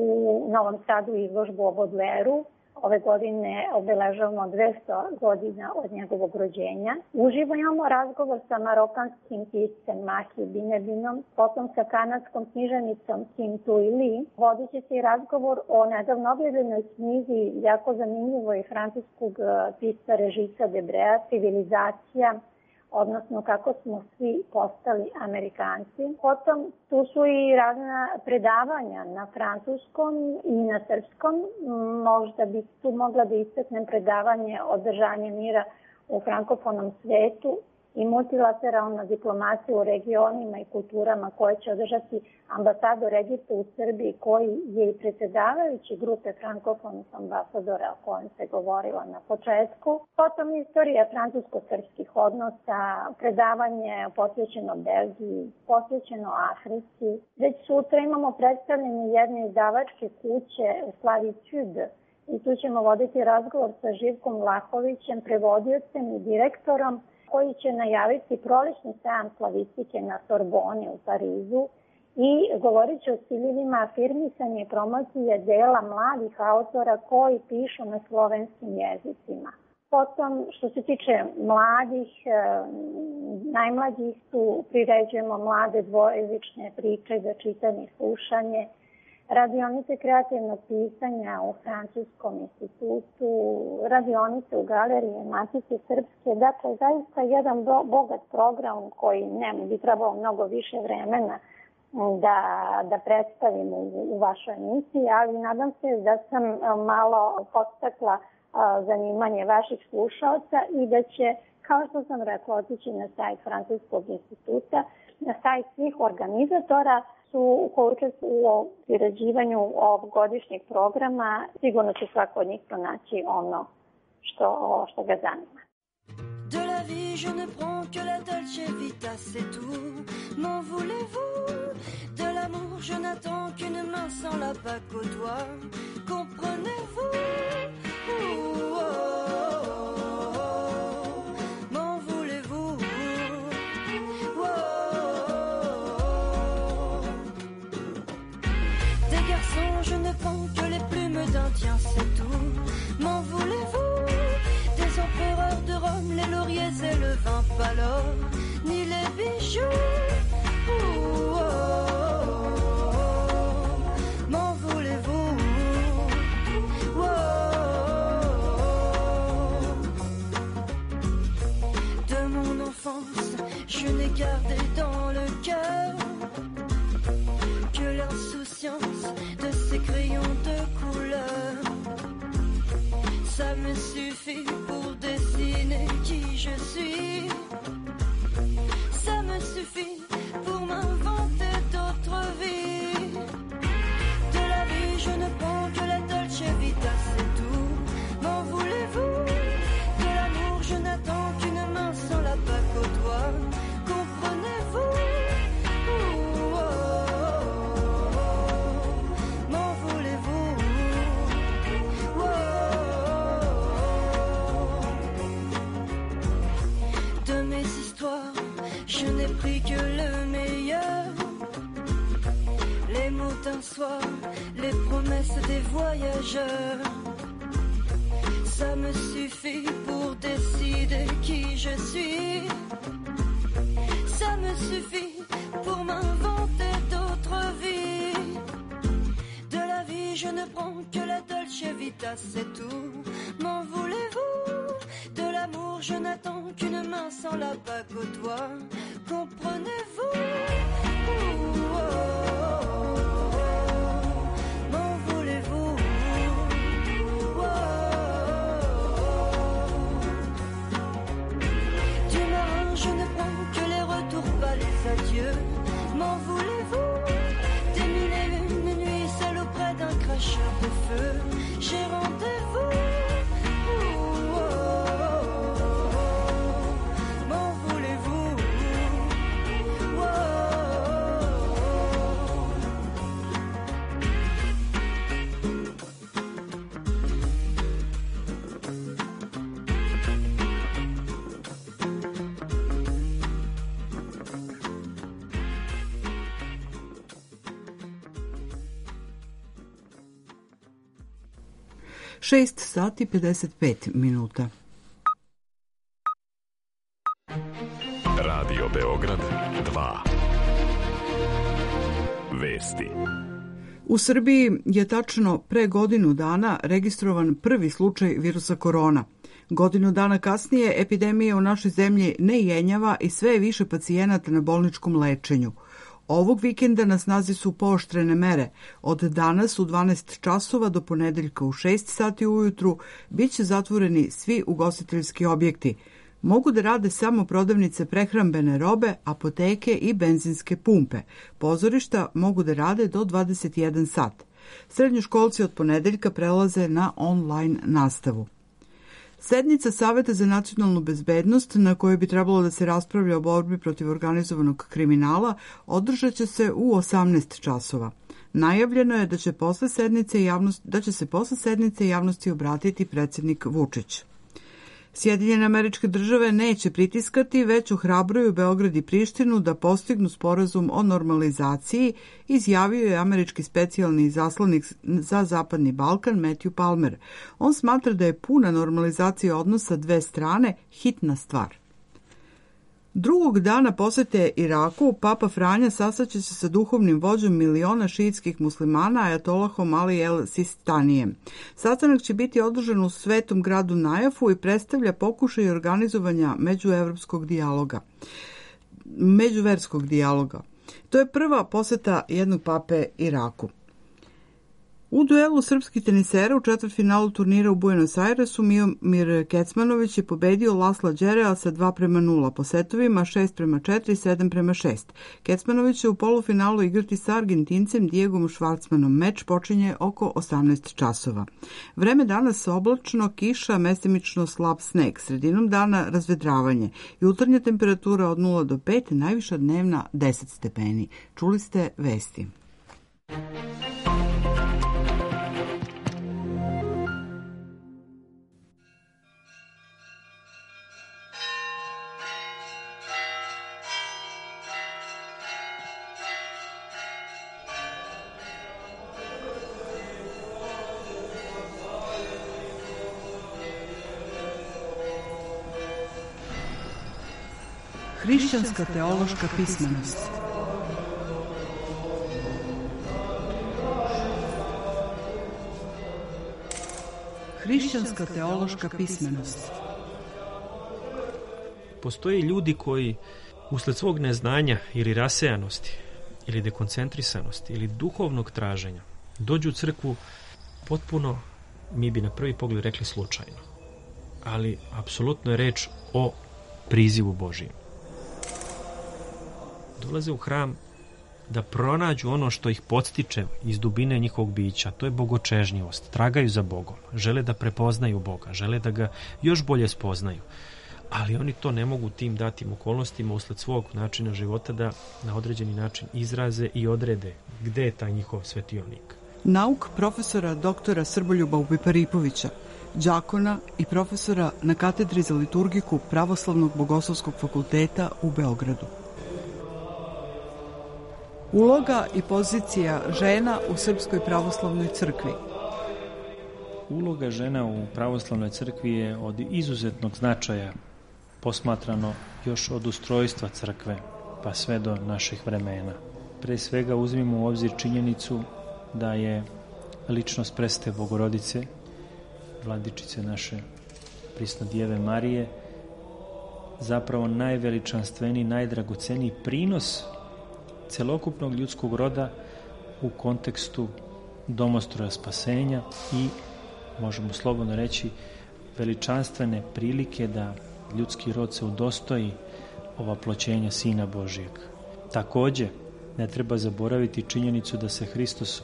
u Novom Sadu, izložbu o Baudelaireu. Ove godine obeležavamo 200 godina od njegovog rođenja. Uživo imamo razgovor sa marokanskim piscem Mahi Binebinom, potom sa kanadskom književnicom Kim Thuy Lee. Vodit će se i razgovor o nedavno objavljenoj knjizi jako zanimljivoj francuskog pisca Regisa Debrea, Civilizacija, odnosno kako smo svi postali Amerikanci. Potom tu su i razna predavanja na francuskom i na srpskom. Možda bi tu mogla da istaknem predavanje o držanju mira u frankofonom svetu i multilateralna diplomacija u regionima i kulturama koje će održati ambasador Egipta u Srbiji, koji je i predsjedavajući grupe frankofonih ambasadora o kojem se govorilo na početku. Potom istorija francusko-srpskih odnosa, predavanje posvećeno Belgiji, posvećeno Africi. Već sutra imamo predstavljanje jedne izdavačke kuće Slavitude i tu ćemo voditi razgovor sa Živkom Vlahovićem, prevodiocem i direktorom, koji će najaviti prolećni sajam slavistike na Sorboni u Parizu i govorit će o ciljevima afirmisanja i promocije dela mladih autora koji pišu na slovenskim jezicima. Potom, što se tiče mladih, najmlađih tu priređujemo mlade dvojezične priče za čitanje i slušanje, radionice kreativnog pisanja u Francuskom institutu, radionice u galeriji Matice Srpske. Dakle, zaista jedan bogat program koji ne bi trebalo mnogo više vremena da predstavim u vašoj emisiji, ali nadam se da sam malo podstakla zanimanje vaših slušalca i da će, kao što sam rekla, otići na sajt Francuskog instituta, na sajt svih organizatora koji učestvuju u priređivanju ovog godišnjeg programa. Sigurno će svako od njih pronaći ono što ga zanima. la vie, je ne prends que la dolce vita, c'est tout. M'en voulez-vous? De l'amour, je n'attends qu'une main sans la bague au doigt. Comprenez-vous? Oh, oh, oh. M'en voulez-vous? Oh, oh. Des garçons, je ne prends que les plumes d'Indien, c'est tout. M'en voulez-vous? Des empereurs de Rome, les lauriers et le vin pâle, ni les bijoux. Oh, oh, oh. M'en voulez-vous? Oh, oh. De mon enfance, je n'ai gardé dans le cœur que l'insouciance de ces crayons de couleur. Ça me suffit pour dessiner qui je suis. Ça me suffit pour m'inventer d'autres vies. De la vie, je ne prends que la dolce vita, c'est tout. M'en voulez-vous? De l'amour, je n'attends qu'une main sans la bague au doigt. Comprenez-vous? Oh, oh, oh. M'en voulez-vous? Oh, oh. De mes histoires, je n'ai pris que le meilleur. Les mots d'un soir, les promesses des voyageurs. Ça me suffit pour décider qui je suis. Ça me suffit pour m'inventer d'autres vies. De la vie, je ne prends que la dolce vita, c'est tout. M'en voulez-vous? De l'amour, je n'attends qu'une main sans la bague au doigt. Comprenez-vous? Oh, oh, oh. M'en voulez-vous? Oh, oh. Du marin, je ne prends que les retours, pas les adieux. M'en voulez-vous? Des mille et une nuits seul auprès d'un cracheur de feu. J'ai rendez-vous. Oh, oh, oh. M'en voulez-vous? Oh, Šest sati 55 minuta. Radio Beograd 2. Vesti. U Srbiji je tačno pre godinu dana registrovan prvi slučaj virusa korona. Godinu dana kasnije epidemija u našoj zemlji ne jenjava i sve je više pacijenata na bolničkom lečenju. Ovog vikenda na snazi su pooštrene mere. Od danas u 12 časova do ponedeljka u 6 sati ujutru biće zatvoreni svi ugostiteljski objekti. Mogu da rade samo prodavnice prehrambene robe, apoteke i benzinske pumpe. Pozorišta mogu da rade do 21 sat. Srednjoškolci od ponedeljka prelaze na online nastavu. Sednica Saveta za nacionalnu bezbednost, na kojoj bi trebalo da se raspravlja o borbi protiv organizovanog kriminala, održat će se u 18 časova. Najavljeno je da će se posle sednice javnosti obratiti predsjednik Vučić. Sjedinjene Američke Države neće pritiskati, već ohrabruju Beograd i Prištinu da postignu sporazum o normalizaciji, izjavio je američki specijalni izaslanik za Zapadni Balkan Matthew Palmer. On smatra da je puna normalizacija odnosa dve strane hitna stvar. Drugog dana posete Iraku, Papa Franja sastaće se sa duhovnim vođom miliona šiitskih muslimana Ajatolahom Ali El Sistanijem. Sastanak će biti održan u svetom gradu Najafu i predstavlja pokušaj organizovanja međuverskog dijaloga. To je prva poseta jednog pape Iraku. U duelu srpskih tenisera u četvrtfinalu turnira u Buenos Airesu Miomir Kecmanović je pobedio Lasla Đerea sa 2:0 po setovima 6:4 i 7:6. Kecmanović će u polufinalu igrati sa Argentincem Diegom Švarcmanom. Meč počinje oko 18 časova. Vreme danas oblačno, kiša, mestimično slab sneg. Sredinom dana razvedravanje. Jutarnja temperatura od 0 do 5, najviša dnevna 10 stepeni. Čuli ste vesti. Hrišćanska teološka pismenost. Hrišćanska teološka pismenost. Postoje ljudi koji usled svog neznanja ili rasejanosti ili dekoncentrisanosti ili duhovnog traženja dođu u crkvu potpuno, mi bi na prvi pogled rekli slučajno. Ali apsolutno je reč o prizivu Božijem. Dolaze u hram da pronađu ono što ih podstiče iz dubine njihovog bića, to je bogočežnjivost, tragaju za Bogom, žele da prepoznaju Boga, žele da ga još bolje spoznaju, ali oni to ne mogu tim datim okolnostima usled svog načina života da na određeni način izraze i odrede gde je taj njihov svetionik. Nauk profesora doktora Srboljuba Upiparipovića, đakona i profesora na katedri za liturgiku Pravoslavnog bogoslovskog fakulteta u Beogradu. Uloga i pozicija žena u Srpskoj pravoslavnoj crkvi. Uloga žena u pravoslavnoj crkvi je od izuzetnog značaja posmatrano još od ustrojstva crkve pa sve do naših vremena. Pre svega uzmimo u obzir činjenicu da je ličnost presvete Bogorodice, vladičice naše prisne Djeve Marije, zapravo najveličanstveniji, najdragoceniji prinos celokupnog ljudskog roda u kontekstu domostroja spasenja i, možemo slobodno reći, veličanstvene prilike da ljudski rod se udostoji ovaploćenja Sina Božijeg. Takođe, ne treba zaboraviti činjenicu da se Hristos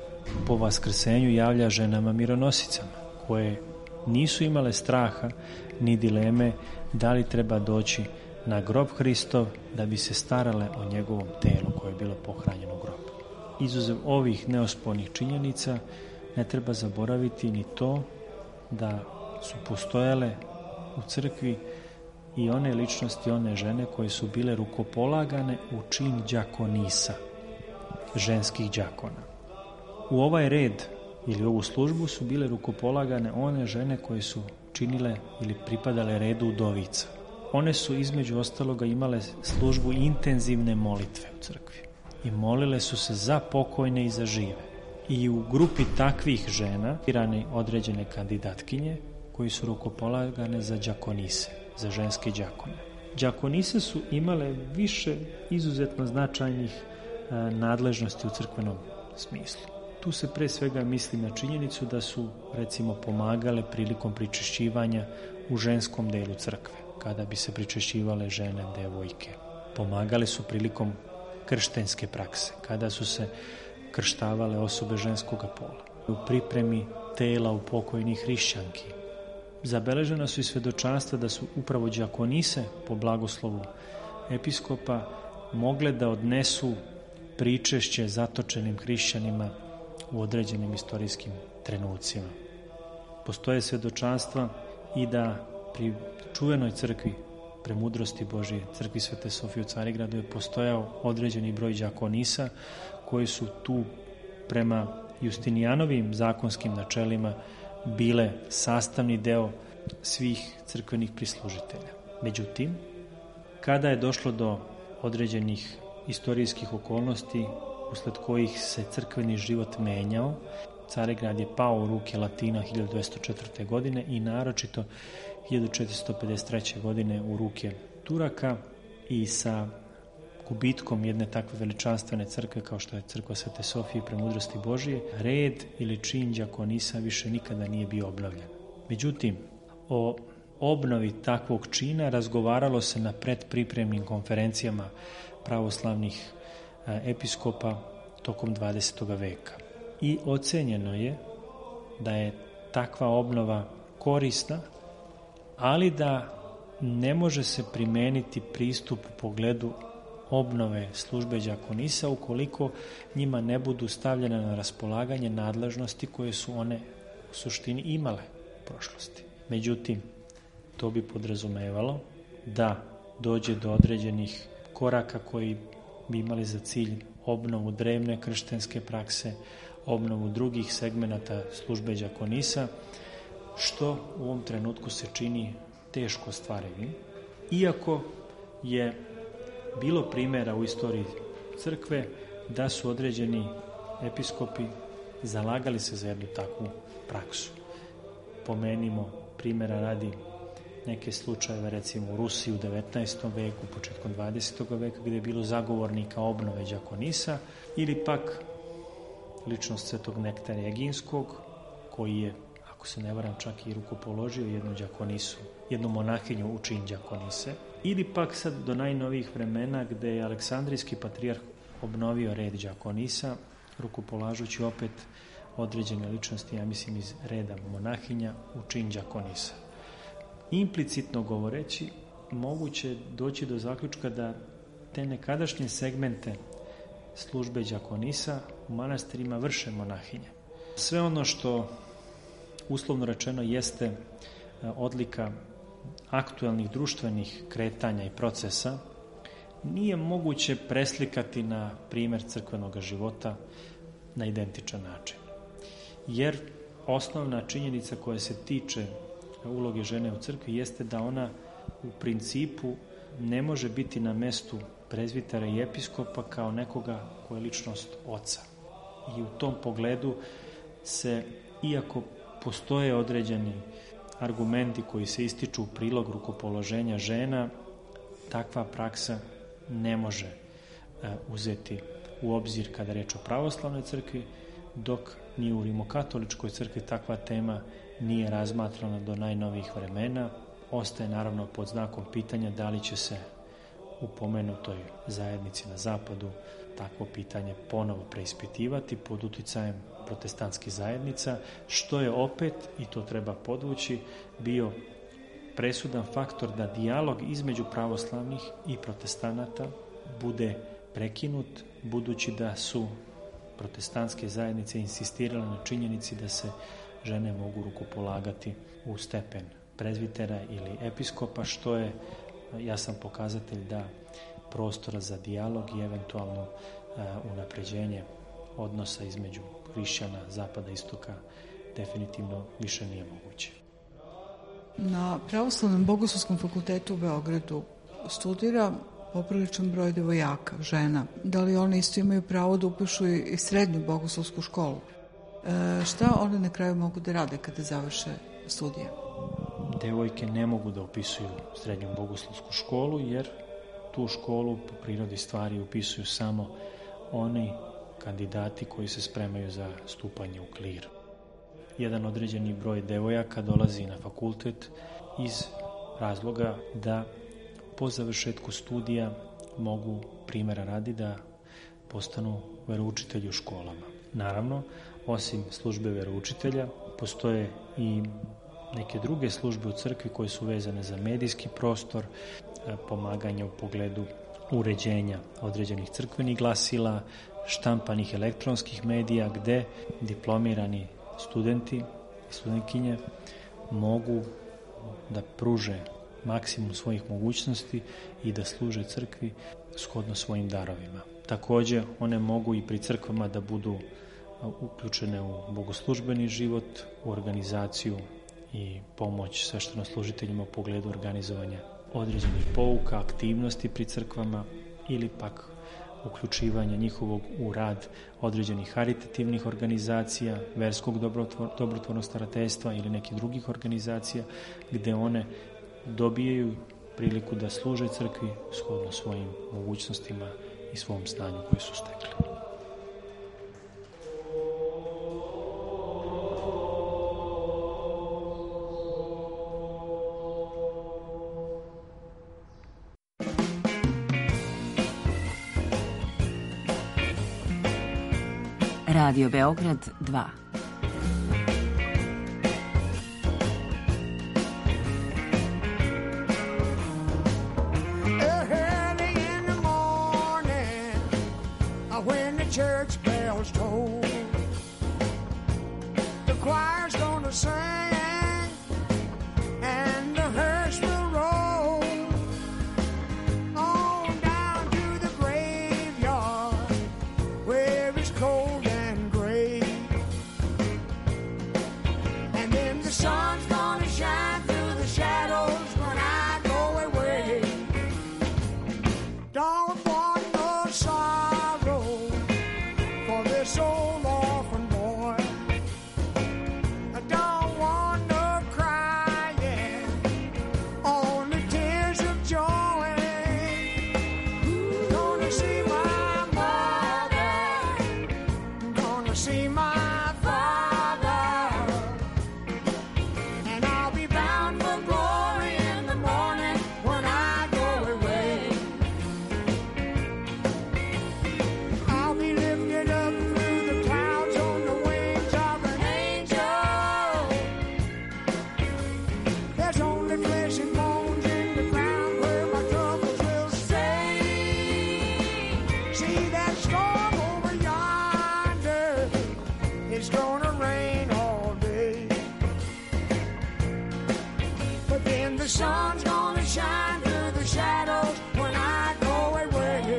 po vaskrsenju javlja ženama mironosicama, koje nisu imale straha ni dileme da li treba doći na grob Hristov da bi se starale o njegovom telu koje je bilo pohranjeno u grobu. Izuzev ovih neospornih činjenica, ne treba zaboraviti ni to da su postojale u crkvi i one ličnosti, one žene koje su bile rukopolagane u čin đakonisa, ženskih đakona. U ovaj red ili ovu službu su bile rukopolagane one žene koje su činile ili pripadale redu udovica. One su između ostaloga imale službu intenzivne molitve u crkvi i molile su se za pokojne i za žive. I u grupi takvih žena birane određene kandidatkinje koji su rukopolagane za đakonise, za ženske đakone. Đakonise su imale više izuzetno značajnih nadležnosti u crkvenom smislu. Tu se pre svega misli na činjenicu da su, recimo, pomagale prilikom pričešćivanja u ženskom delu crkve, kada bi se pričešćivale žene, devojke. Pomagale su prilikom krštenske prakse, kada su se krštavale osobe ženskog pola. U pripremi tela upokojnih hrišćanki. Zabeležena su i svedočanstva da su upravo đakonise, po blagoslovu episkopa, mogle da odnesu pričešće zatočenim hrišćanima u određenim istorijskim trenucima. Postoje svedočanstva i da pri čuvenoj crkvi Premudrosti Božije, crkvi Svete Sofije u Carigradu, je postojao određeni broj đakonisa koji su tu prema Justinijanovim zakonskim načelima bile sastavni deo svih crkvenih prislužitelja. Međutim, kada je došlo do određenih istorijskih okolnosti usled kojih se crkveni život menjao, Carigrad je pao u ruke Latina 1204. godine i naročito 1453. godine u ruke Turaka i sa gubitkom jedne takve veličanstvene crkve kao što je crkva Svete Sofije i Premudrosti Božije, red ili čin đakonisa više nikada nije bio obnovljen. Međutim, o obnovi takvog čina razgovaralo se na predpripremnim konferencijama pravoslavnih episkopa tokom 20. veka. I ocenjeno je da je takva obnova korisna, ali da ne može se primeniti pristup u pogledu obnove službe đakonisa ukoliko njima ne budu stavljene na raspolaganje nadležnosti koje su one u suštini imale u prošlosti. Međutim, to bi podrazumevalo da dođe do određenih koraka koji bi imali za cilj obnovu drevne krštenske prakse, obnovu drugih segmenata službe đakonisa, što u ovom trenutku se čini teško ostvarivim. Iako je bilo primjera u istoriji crkve da su određeni episkopi zalagali se za jednu takvu praksu. Pomenimo primjera radi neke slučajeve, recimo u Rusiji u 19. veku, početkom 20. veka, gdje je bilo zagovornika obnove đakonisa, ili pak ličnost svetog Nektarija Eginskog, koji je, ako se ne varam, čak i rukopoložio jednu đakonisu, jednu monahinju u čin đakonise, ili pak sad do najnovijih vremena gdje je Aleksandrijski patrijarh obnovio red đakonisa, rukopolažući opet određene ličnosti, ja mislim iz reda monahinja, u čin đakonisa. Implicitno govoreći, moguće je doći do zaključka da te nekadašnje segmente službe đakonisa u manastirima vrše monahinje. Sve ono što, uslovno rečeno, jeste odlika aktuelnih društvenih kretanja i procesa, nije moguće preslikati na primjer crkvenog života na identičan način. Jer osnovna činjenica koja se tiče uloge žene u crkvi jeste da ona u principu ne može biti na mestu prezbitera i episkopa kao nekoga ko je ličnost oca. I u tom pogledu se, iako postoje određeni argumenti koji se ističu u prilog rukopoloženja žena, takva praksa ne može uzeti u obzir kada reč o pravoslavnoj crkvi, dok ni u rimokatoličkoj crkvi takva tema nije razmatrana do najnovijih vremena. Ostaje naravno pod znakom pitanja da li će se u pomenutoj zajednici na zapadu takvo pitanje ponovo preispitivati pod uticajem protestantskih zajednica, što je opet, i to treba podvući, bio presudan faktor da dijalog između pravoslavnih i protestanata bude prekinut, budući da su protestantske zajednice insistirale na činjenici da se žene mogu rukopolagati u stepen prezbitera ili episkopa, što je jasan pokazatelj da prostora za dijalog i eventualno unapređenje odnosa između hrišćana zapada i istoka definitivno više nije moguće. Na Pravoslavnom bogoslovskom fakultetu u Beogradu studira popriličan broj devojaka, žena. Da li one isto imaju pravo da upišu i srednju bogoslovsku školu? Šta one na kraju mogu da rade kada završe studije? Devojke ne mogu da upisuju srednju bogoslovsku školu, jer tu školu po prirodi stvari upisuju samo oni kandidati koji se spremaju za stupanje u klir. Jedan određeni broj devojaka dolazi na fakultet iz razloga da po završetku studija mogu, primjera radi, da postanu veroučitelji u školama. Naravno, osim službe veroučitelja, postoje i neke druge službe u crkvi koje su vezane za medijski prostor, pomaganje u pogledu uređenja određenih crkvenih glasila, štampanih elektronskih medija, gde diplomirani studenti i studentkinje mogu da pruže maksimum svojih mogućnosti i da služe crkvi shodno svojim darovima. Također, one mogu i pri crkvama da budu uključene u bogoslužbeni život, u organizaciju i pomoć sveštenoslužiteljima u pogledu organizovanja određenih pouka, aktivnosti pri crkvama, ili pak uključivanje njihovog u rad određenih haritativnih organizacija, verskog dobrotvornog starateljstva ili nekih drugih organizacija, gde one dobijaju priliku da služe crkvi shodno svojim mogućnostima i svom znanju koje su stekli. Radio Beograd 2. Early in the morning, when the church bells toll, the choir's gonna sing and the hearse will roll on down to the graveyard where it's cold and gray. And then the sun's gonna shine through the shadows when I go away. Don't want no sorrow for this old orphan boy. I don't want no crying, only tears of joy. Gonna see my mother, gonna see my father, and I'll be bound for glory in the morning when I go away. I'll be lifted up through the clouds on the wings of an angel. There's only flesh and bones in the ground where my troubles will stay. See that storm over yonder? It's gonna rain all day. But then the sun's gonna shine through the shadows when I go away.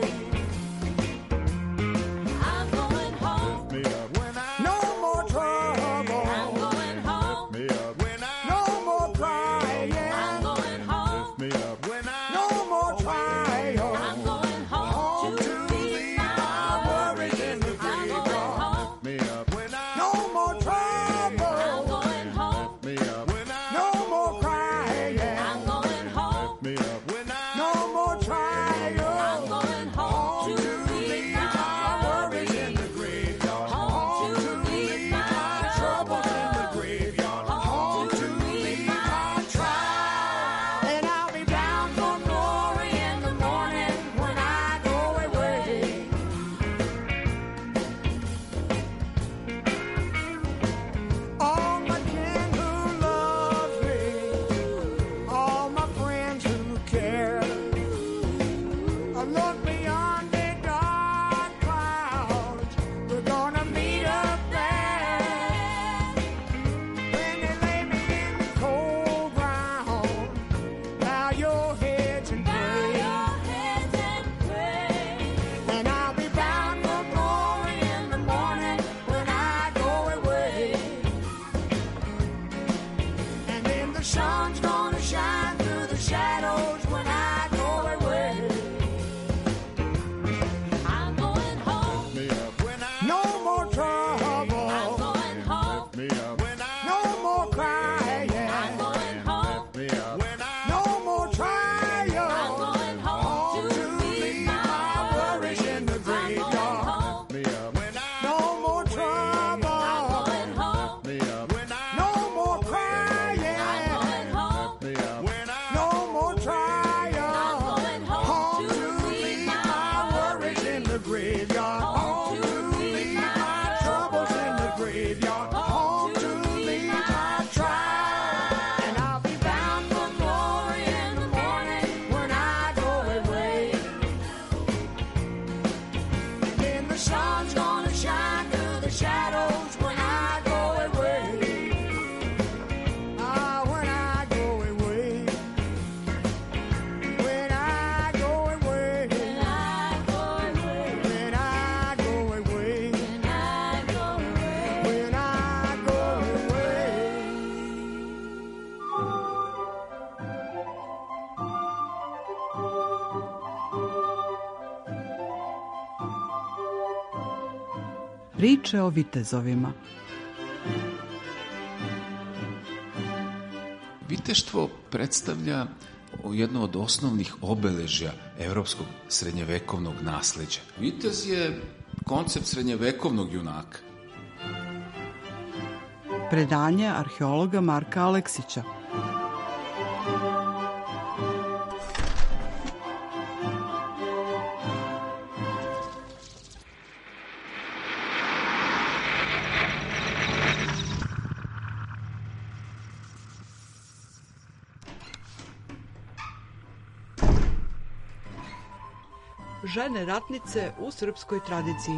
I'm going home. No more trouble. I'm going home. No more crying. I'm going home. No more trial. I'm going home to leave my worries in the graveyard. No more trouble. I'm going home. No more crying. I'm going home. No more trial. I'm going home to leave my worries in the graveyard. Home to leave my troubles in the graveyard. Home to leave my trial. And I'll be bound for glory in the morning when I go away. All my kin who love me, all my friends who care, I look beyond the dark clouds. We're gonna meet up there. When they lay me in the cold ground, bow your heads and pray. And I'll be bound for glory in the morning when I go away. And then the sun's gonna shine through the shadows when I go away. I'm going home. No more trouble. I'm going home. No more crying. I'm going home. No more trial. I'm going home to leave my worries in the graveyard. No more trouble. I'm going home. No more crying. I'm going home. No more trial. I'm going home to leave my worries in the graveyard. Home to leave my troubles in the graveyard. Home to leave my trial. And I'll be bound for glory in the morning when I go away. And then the sun's gonna shine through the shadows when I go away. When I go away. When I go away. When I go away. When I go away. When I go away. When I go away. Priče o vitezovima. Viteštvo predstavlja jedno od osnovnih obeležja evropskog srednjevekovnog nasleđa. Vitez je koncept srednjevekovnog junaka. Predanje arheologa Marka Aleksića. Žene ratnice u srpskoj tradiciji.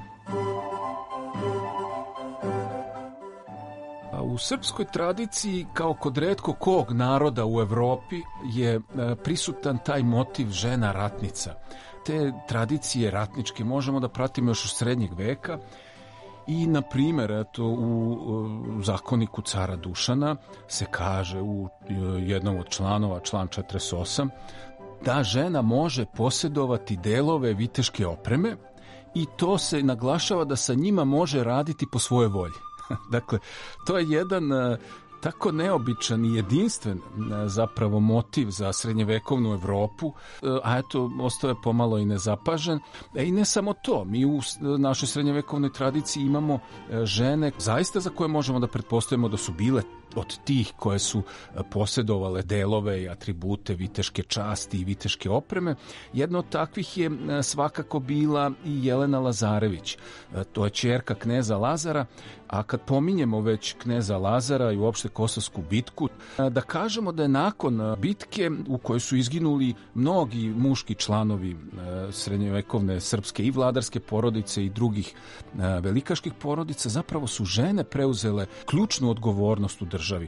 U srpskoj tradiciji, kao kod retko kog naroda u Evropi, je prisutan taj motiv žena ratnica. Te tradicije ratničke možemo da pratimo još od srednjeg veka i, na primjer, u zakoniku cara Dušana se kaže u jednom od članova, član 48, da žena može posjedovati delove viteške opreme i to se naglašava da sa njima može raditi po svojoj volji. Dakle, to je jedan tako neobičan i jedinstven zapravo motiv za srednjevekovnu Evropu, a eto, ostao je pomalo i nezapažen. I ne samo to, mi u našoj srednjevekovnoj tradiciji imamo žene zaista za koje možemo da pretpostavimo da su bile od tih koje su posjedovale delove i atribute viteške časti i viteške opreme. Jedna od takvih je svakako bila i Jelena Lazarević. To je ćerka kneza Lazara, a kad pominjemo već kneza Lazara i uopšte Kosovsku bitku, da kažemo da je nakon bitke u kojoj su izginuli mnogi muški članovi srednjevekovne srpske i vladarske porodice i drugih velikaških porodica, zapravo su žene preuzele ključnu odgovornost u državi.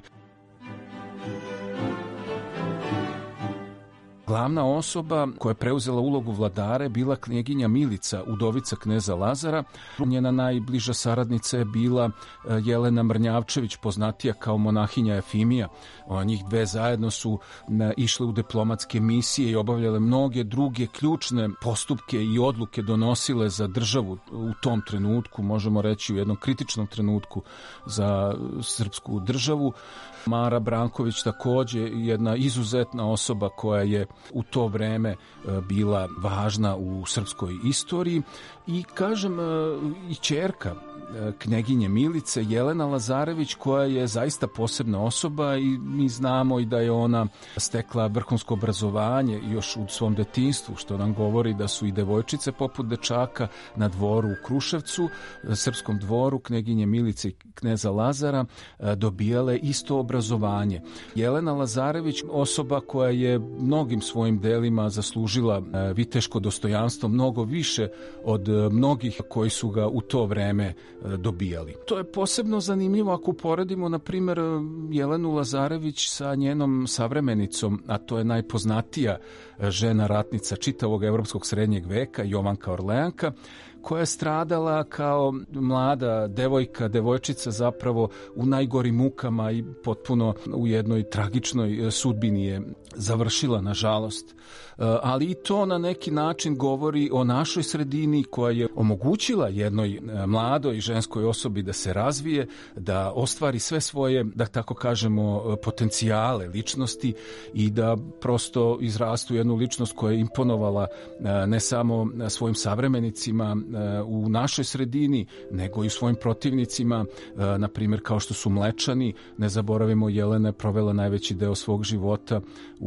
Glavna osoba koja je preuzela ulogu vladara je bila knjeginja Milica, udovica kneza Lazara. Njena najbliža saradnica je bila Jelena Mrnjavčević, poznatija kao monahinja Efimija. Njih dve zajedno su išle u diplomatske misije i obavljale mnoge druge ključne postupke i odluke donosile za državu u tom trenutku, možemo reći u jednom kritičnom trenutku za srpsku državu. Mara Branković takođe jedna izuzetna osoba koja je u to vreme bila važna u srpskoj istoriji i, kažem, i ćerka knjeginje Milice, Jelena Lazarević, koja je zaista posebna osoba i mi znamo i da je ona stekla vrhunsko obrazovanje još u svom detinjstvu, što nam govori da su i devojčice poput dečaka na dvoru u Kruševcu, srpskom dvoru knjeginje Milice i kneza Lazara, dobijale isto obrazovanje. Jelena Lazarević, osoba koja je mnogim svojim delima zaslužila viteško dostojanstvo, mnogo više od mnogih koji su ga u to vreme dobijali. To je posebno zanimljivo ako uporedimo, na primjer, Jelenu Lazarević sa njenom savremenicom, a to je najpoznatija žena ratnica čitavog evropskog srednjeg veka, Jovanka Orleanka, koja je stradala kao mlada devojčica zapravo u najgorim mukama i potpuno u jednoj tragičnoj sudbini je završila, nažalost. Ali i to na neki način govori o našoj sredini koja je omogućila jednoj mladoj ženskoj osobi da se razvije, da ostvari sve svoje, da tako kažemo, potencijale ličnosti i da prosto izrastu jednu ličnost koja je imponovala ne samo svojim savremenicima u našoj sredini, nego i svojim protivnicima, na primjer kao što su Mlečani. Ne zaboravimo, Jelena je provela najveći deo svog života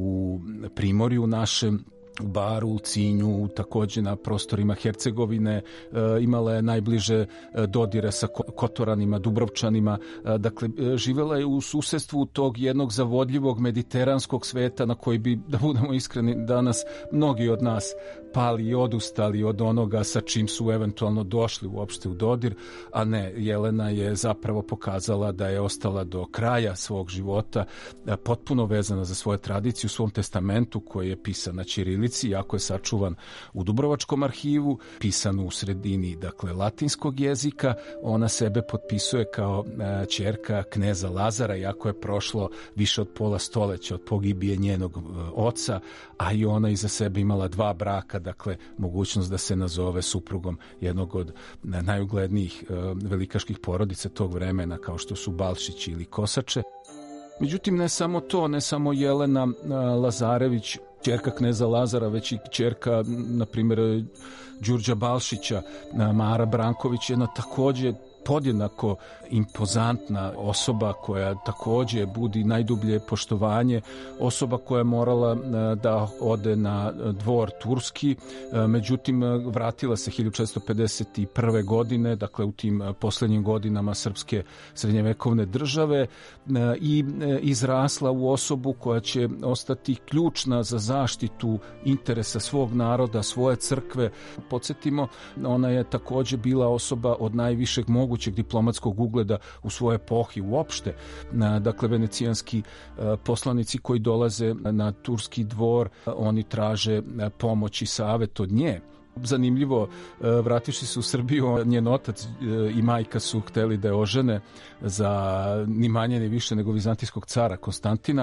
u Primorju našem, u Baru, u Cinju, takođe na prostorima Hercegovine, imala je najbliže dodire sa Kotoranima, Dubrovčanima, dakle živela je u susedstvu tog jednog zavodljivog mediteranskog sveta na koji bi, da budemo iskreni, danas mnogi od nas pali i odustali od onoga sa čim su eventualno došli uopšte u dodir, a ne, Jelena je zapravo pokazala da je ostala do kraja svog života potpuno vezana za svoje tradicije u svom testamentu koji je pisan na ćirilici, jako je sačuvan u Dubrovačkom arhivu, pisan u sredini, dakle, latinskog jezika. Ona sebe potpisuje kao ćerka kneza Lazara, iako je prošlo više od pola stoleća od pogibije njenog oca, a i ona iza sebe imala 2 braka, dakle, mogućnost da se nazove suprugom jednog od najuglednijih velikaških porodica tog vremena, kao što su Balšići ili Kosače. Međutim, ne samo to, ne samo Jelena Lazarević, ćerka kneza Lazara, već i ćerka, na primjer, Đurđa Balšića, Mara Branković, jedna takođe podjednako impozantna osoba koja takođe budi najdublje poštovanje, osoba koja je morala da ode na dvor turski, međutim vratila se 1451. godine, dakle u tim posljednjim godinama srpske srednjevekovne države i izrasla u osobu koja će ostati ključna za zaštitu interesa svog naroda, svoje crkve. Podsjetimo, ona je takođe bila osoba od najvišeg mogućeg diplomatskog ugleda u svojoj epohi uopšte. Dakle, venecijanski poslanici koji dolaze na turski dvor, oni traže pomoć i savet od nje. Zanimljivo, vrativši se u Srbiju, njen otac i majka su hteli da je ožene za ni manje ni više nego vizantijskog cara Konstantina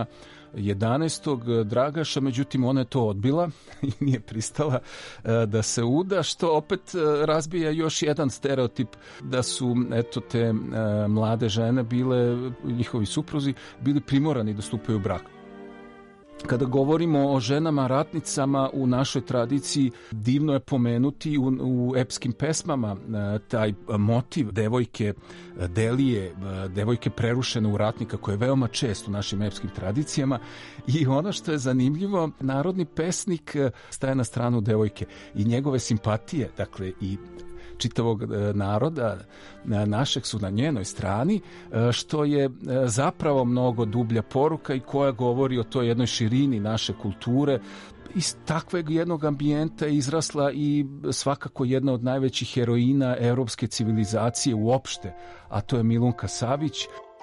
11. Dragaša, međutim ona je to odbila i nije pristala da se uda, što opet razbija još jedan stereotip da su te mlade žene bile, njihovi supruzi, bili primorani da stupaju u brak. Kada govorimo o ženama ratnicama u našoj tradiciji, divno je pomenuti u epskim pesmama taj motiv devojke Delije, devojke prerušene u ratnika, koje je veoma čest u našim epskim tradicijama, i ono što je zanimljivo, narodni pesnik staje na stranu devojke i njegove simpatije, dakle i čitavog naroda našeg su na njenoj strani, što je zapravo mnogo dublja poruka i koja govori o toj jednoj širini naše kulture. Iz takvog jednog ambijenta je izrasla i svakako jedna od najvećih heroina evropske civilizacije uopšte, a to je Milunka Savić.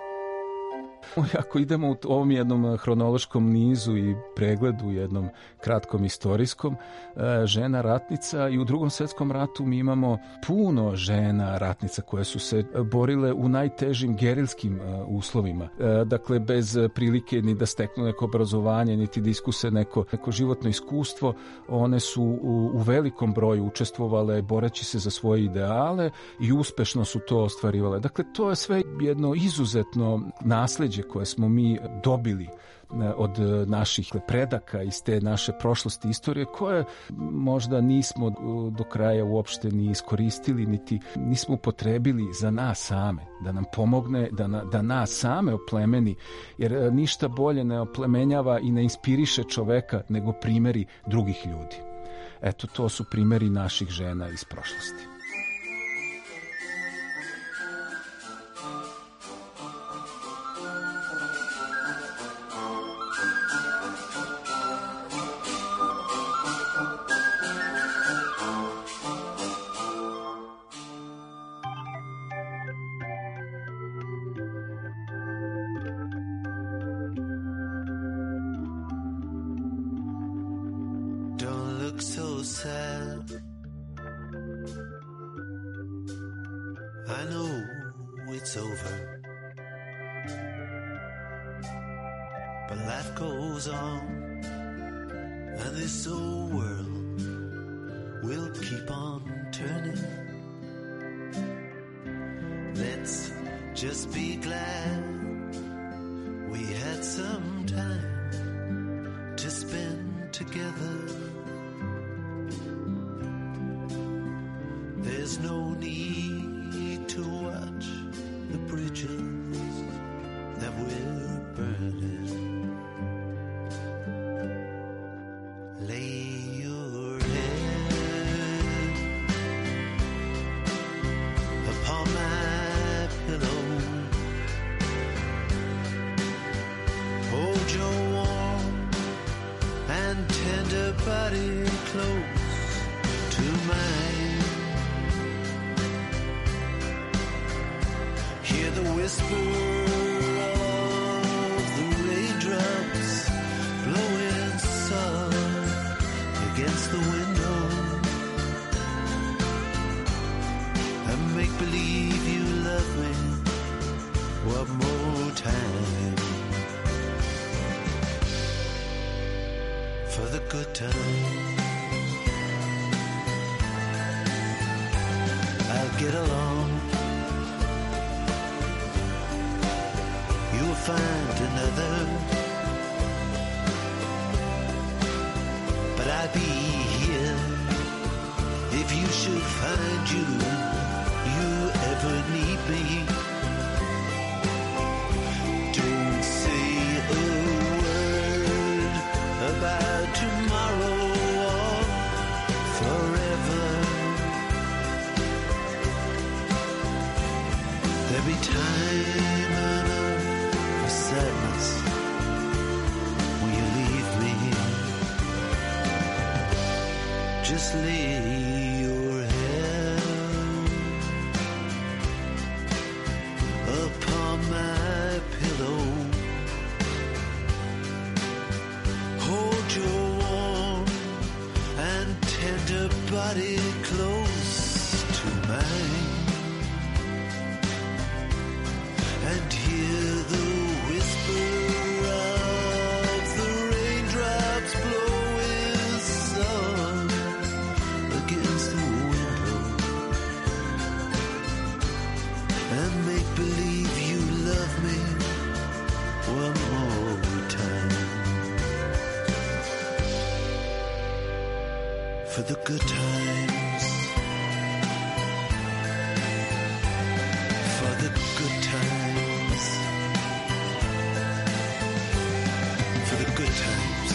Ako idemo u ovom jednom hronološkom nizu i pregledu, jednom kratkom istorijskom, žena ratnica, i u Drugom svjetskom ratu mi imamo puno žena ratnica koje su se borile u najtežim gerilskim uslovima. Dakle, bez prilike ni da steknu neko obrazovanje, niti da iskuse neko životno iskustvo, one su u velikom broju učestvovale boreći se za svoje ideale i uspešno su to ostvarivale. Dakle, to je sve jedno izuzetno nasleđe koje smo mi dobili od naših predaka iz te naše prošlosti, istorije, koje možda nismo do kraja uopšte ni iskoristili, niti nismo upotrebili za nas same, da nam pomogne, da nas same oplemeni, jer ništa bolje ne oplemenjava i ne inspiriše čoveka nego primeri drugih ljudi. Eto, to su primeri naših žena iz prošlosti. I know it's over, but life goes on, and this old world will keep on turning. Let's just be glad we had some time to spend together. There's no need to watch the bridges that we're burning. Lay your head upon my pillow. Hold your warm and tender body close to mine. Hear the whisper of the raindrops blowing soft against the window, and make believe you love me one more time, for the good time. I'll get along. find another, but I'd be here if you should find you ever need me. Don't say a word about tomorrow or forever. There'll be time enough for sadness when you leave me. Just lay your head upon my pillow. Hold your warm and tender body close to mine, and hear the whisper of the raindrops blowing soft against the window, and make believe you love me one more time. For the good times, for the good times, for the good times.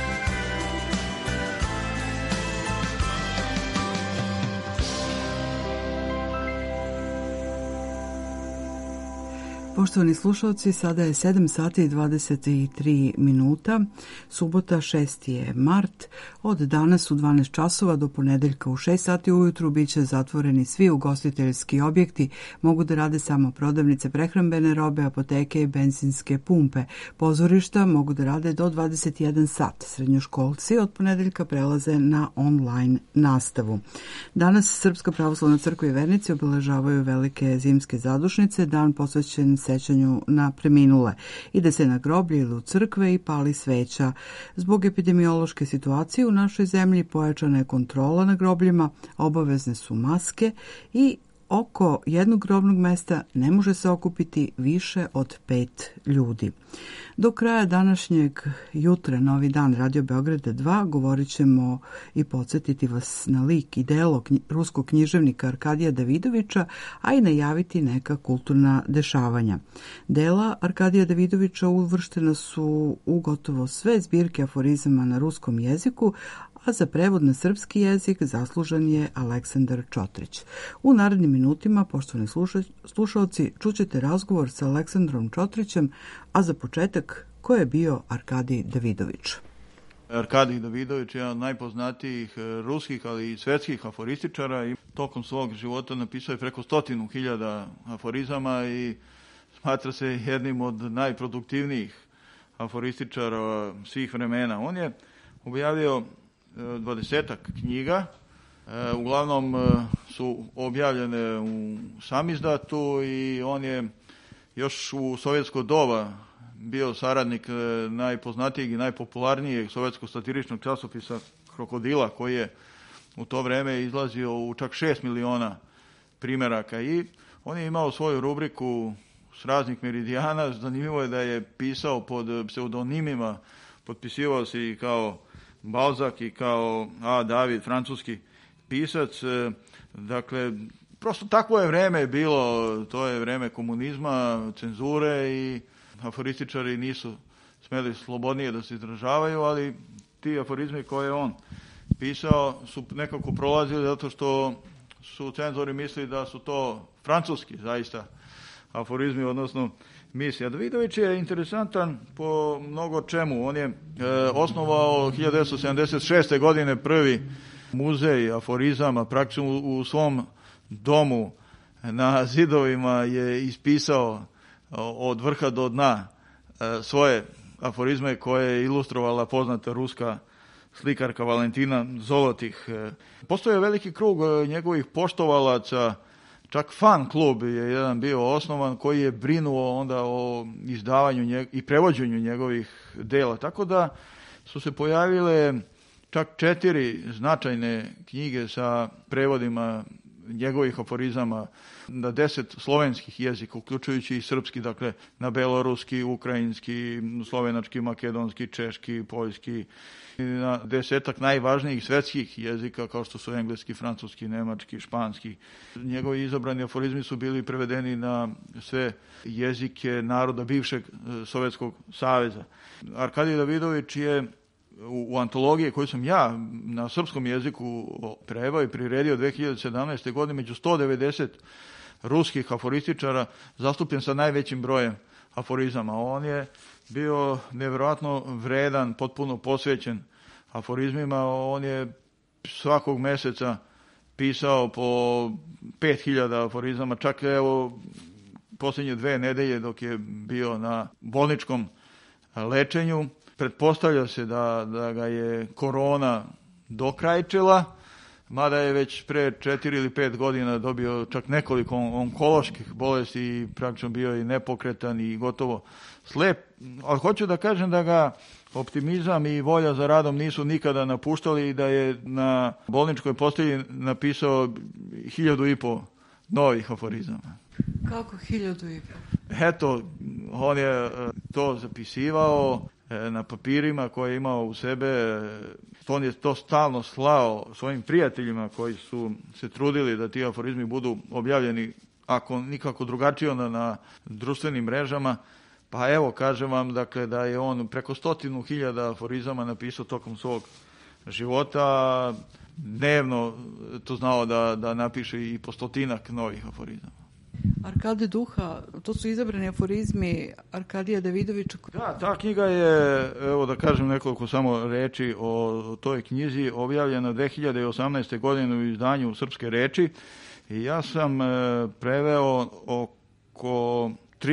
Poštovani slušalci, sada je 7 sati i 23 minuta, subota 6. je mart. Od danas u 12 časova do ponedeljka u 6 sati ujutru biće zatvoreni svi ugostiteljski objekti, mogu da rade samo prodavnice prehrambene robe, apoteke i benzinske pumpe. Pozorišta mogu da rade do 21 sat. Srednjoškolci od ponedeljka prelaze na online nastavu. Danas Srpska pravoslavna crkva i vernici obeležavaju velike zimske zadušnice, dan posvećen sećanju na preminule. Ide se na groblje ili u crkve i pali sveća. Zbog epidemiološke situacije u našoj zemlji pojačana je kontrola na grobljima, obavezne su maske i oko jednog grobnog mesta ne može se okupiti više od 5 ljudi. Do kraja današnjeg jutra, Novi dan Radio Beograda 2, govorit ćemo i podsjetiti vas na lik i delo ruskog književnika Arkadija Davidovića, a i najaviti neka kulturna dešavanja. Dela Arkadija Davidovića uvrštena su u gotovo sve zbirke aforizama na ruskom jeziku, a za prevod na srpski jezik zaslužan je Aleksandar Čotrić. U narednim minutima, poštovani slušalci, čućete razgovor sa Aleksandrom Čotrićem, a za početak, ko je bio Arkadij Davidović? Arkadij Davidović je jedan od najpoznatijih ruskih, ali i svetskih aforističara i tokom svog života napisao je preko 100.000 aforizama i smatra se jednim od najproduktivnijih aforističara svih vremena. On je objavio 20-ak knjiga, uglavnom su objavljene u samizdatu i on je još u sovjetsko doba bio saradnik najpoznatijeg i najpopularnijeg sovjetskog satiričnog časopisa Krokodila, koji je u to vreme izlazio u čak 6 miliona primjeraka i on je imao svoju rubriku s raznih meridijana. Zanimljivo je da je pisao pod pseudonimima, potpisivao se i kao Balzac i kao A. David, francuski pisac. Dakle, prosto takvo je vreme bilo, to je vreme komunizma, cenzure i aforističari nisu smeli slobodnije da se izražavaju, ali ti aforizmi koje je on pisao su nekako prolazili zato što su cenzori mislili da su to francuski zaista aforizmi, odnosno misija. Davidović je interesantan po mnogo čemu. On je osnovao 1976. godine prvi muzej aforizama, praktično u svom domu na zidovima je ispisao od vrha do dna svoje aforizme koje je ilustrovala poznata ruska slikarka Valentina Zolotih. Postoje veliki krug njegovih poštovalaca, čak fan klub je jedan bio osnovan koji je brinuo onda o izdavanju i prevođenju njegovih dela. Tako da su se pojavile čak 4 značajne knjige sa prevodima njegovih aforizama na 10 slovenskih jezika, uključujući i srpski, dakle na beloruski, ukrajinski, slovenački, makedonski, češki, poljski, i na 10 najvažnijih svetskih jezika kao što su engleski, francuski, nemački, španski. Njegovi izabrani aforizmi su bili prevedeni na sve jezike naroda bivšeg Sovjetskog saveza. Arkadij Davidović je u antologiji koju sam ja na srpskom jeziku preveo i priredio 2017. godine među 190 ruskih aforističara zastupljen sa najvećim brojem aforizama. On je bio nevjerojatno vredan, potpuno posvećen aforizmima. On je svakog meseca pisao po 5000 aforizama, čak evo posljednje 2 nedelje dok je bio na bolničkom lečenju. Pretpostavlja se da ga je korona dokrajčila, mada je već pre 4 ili 5 godina dobio čak nekoliko onkoloških bolesti i praktično bio i nepokretan i gotovo slep. Ali hoću da kažem da ga optimizam i volja za radom nisu nikada napuštali i da je na bolničkoj postelji napisao 1500 novih aforizama. Kako 1500? Eto, on je to zapisivao na papirima koje je imao u sebe. On je to stalno slao svojim prijateljima koji su se trudili da ti aforizmi budu objavljeni, ako nikako drugačije onda na društvenim mrežama. Pa evo, kažem vam, dakle, da je on preko 100.000 aforizama napisao tokom svog života. Dnevno to znao da napiše i po 100 novih aforizama. Arkade duha, to su izabrani aforizmi Arkadija Davidovića. Da, ta knjiga je, evo da kažem nekoliko samo reči o toj knjizi, objavljena 2018. godine u izdanju Srpske reči i ja sam preveo oko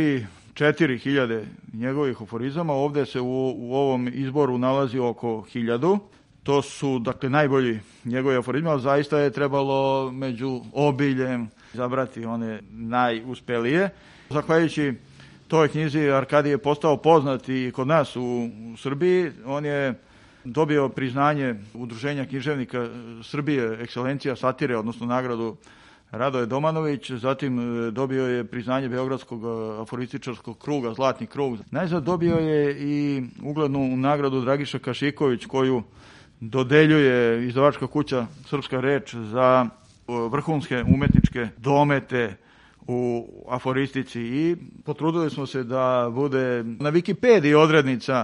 3-4 hiljade njegovih aforizama. Ovde se u ovom izboru nalazi oko 1000. To su, dakle, najbolji njegovi aforizmi, ali zaista je trebalo među obiljem izabrati one najuspelije. Zahvaljujući toj knjizi Arkadij je postao poznat i kod nas u Srbiji. On je dobio priznanje Udruženja književnika Srbije, ekscelencija satire, odnosno nagradu Radoje Domanović, zatim dobio je priznanje Beogradskog aforističarskog kruga, Zlatni krug. Najzad dobio je i uglednu nagradu Dragiša Kašiković, koju dodeljuje izdavačka kuća Srpska reč za vrhunske umetničke domete u aforistici i potrudili smo se da bude na Wikipediji odrednica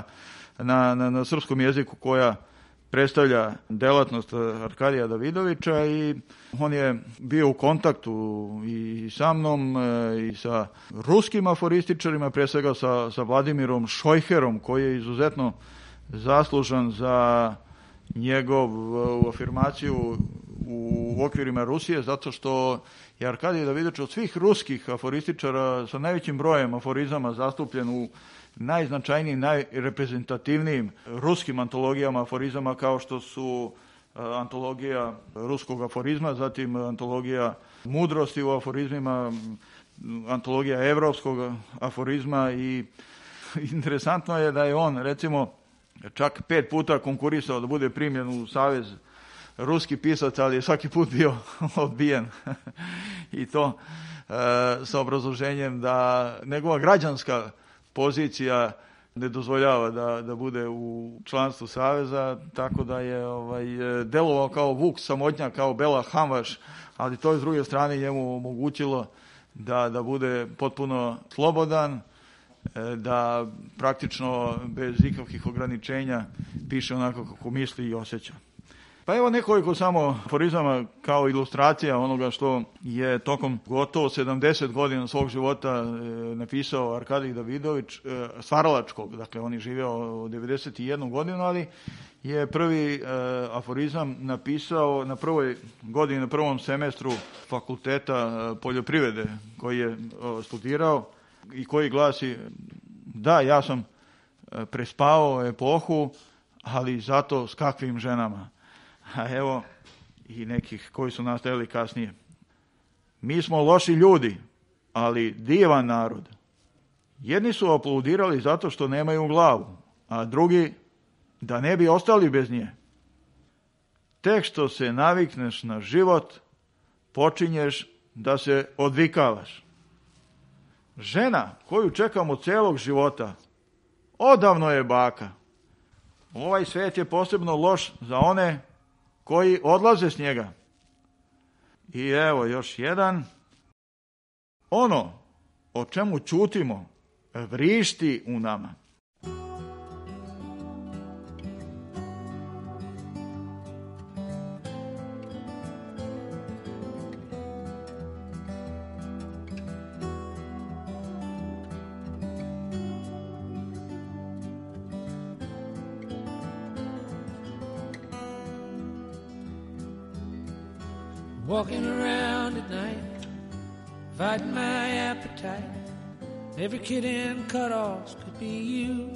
na srpskom jeziku koja predstavlja delatnost Arkadija Davidovića i on je bio u kontaktu i sa mnom i sa ruskim aforističarima, pre svega sa Vladimirom Šojherom, koji je izuzetno zaslužan za njegovu afirmaciju u okvirima Rusije, zato što je Arkadij Davidović od svih ruskih aforističara sa najvećim brojem aforizama zastupljen u najznačajnijim, najreprezentativnijim ruskim antologijama aforizama, kao što su antologija ruskog aforizma, zatim antologija mudrosti u aforizmima, antologija evropskog aforizma i interesantno je da je on, recimo, čak 5 puta konkurisao da bude primljen u Savez ruski pisac, ali je svaki put bio odbijen i to sa obrazloženjem da njegova građanska pozicija ne dozvoljava da bude u članstvu Saveza, tako da je delovao kao vuk samotnjak, kao Bela Hamvaš, ali to je s druge strane njemu omogućilo da bude potpuno slobodan, da praktično bez ikakvih ograničenja piše onako kako misli i osjeća. Pa evo nekoliko samo aforizama kao ilustracija onoga što je tokom gotovo 70 godina svog života napisao Arkadij Davidović, stvaralačkog, dakle on je živeo 91 godinu, ali je prvi aforizam napisao na prvoj godini, na prvom semestru fakulteta poljoprivrede koji je studirao i koji glasi: da, ja sam prespao epohu, ali zato s kakvim ženama. A evo i nekih koji su nastajali kasnije. Mi smo loši ljudi, ali divan narod. Jedni su aplaudirali zato što nemaju glavu, a drugi da ne bi ostali bez nje. Tek što se navikneš na život, počinješ da se odvikavaš. Žena koju čekamo celog života, odavno je baka. Ovaj svet je posebno loš za one koji odlaze s njega. I evo još jedan. Ono o čemu ćutimo vrišti u nama. Walking around at night, fighting my appetite. Every kid in cutoffs could be you.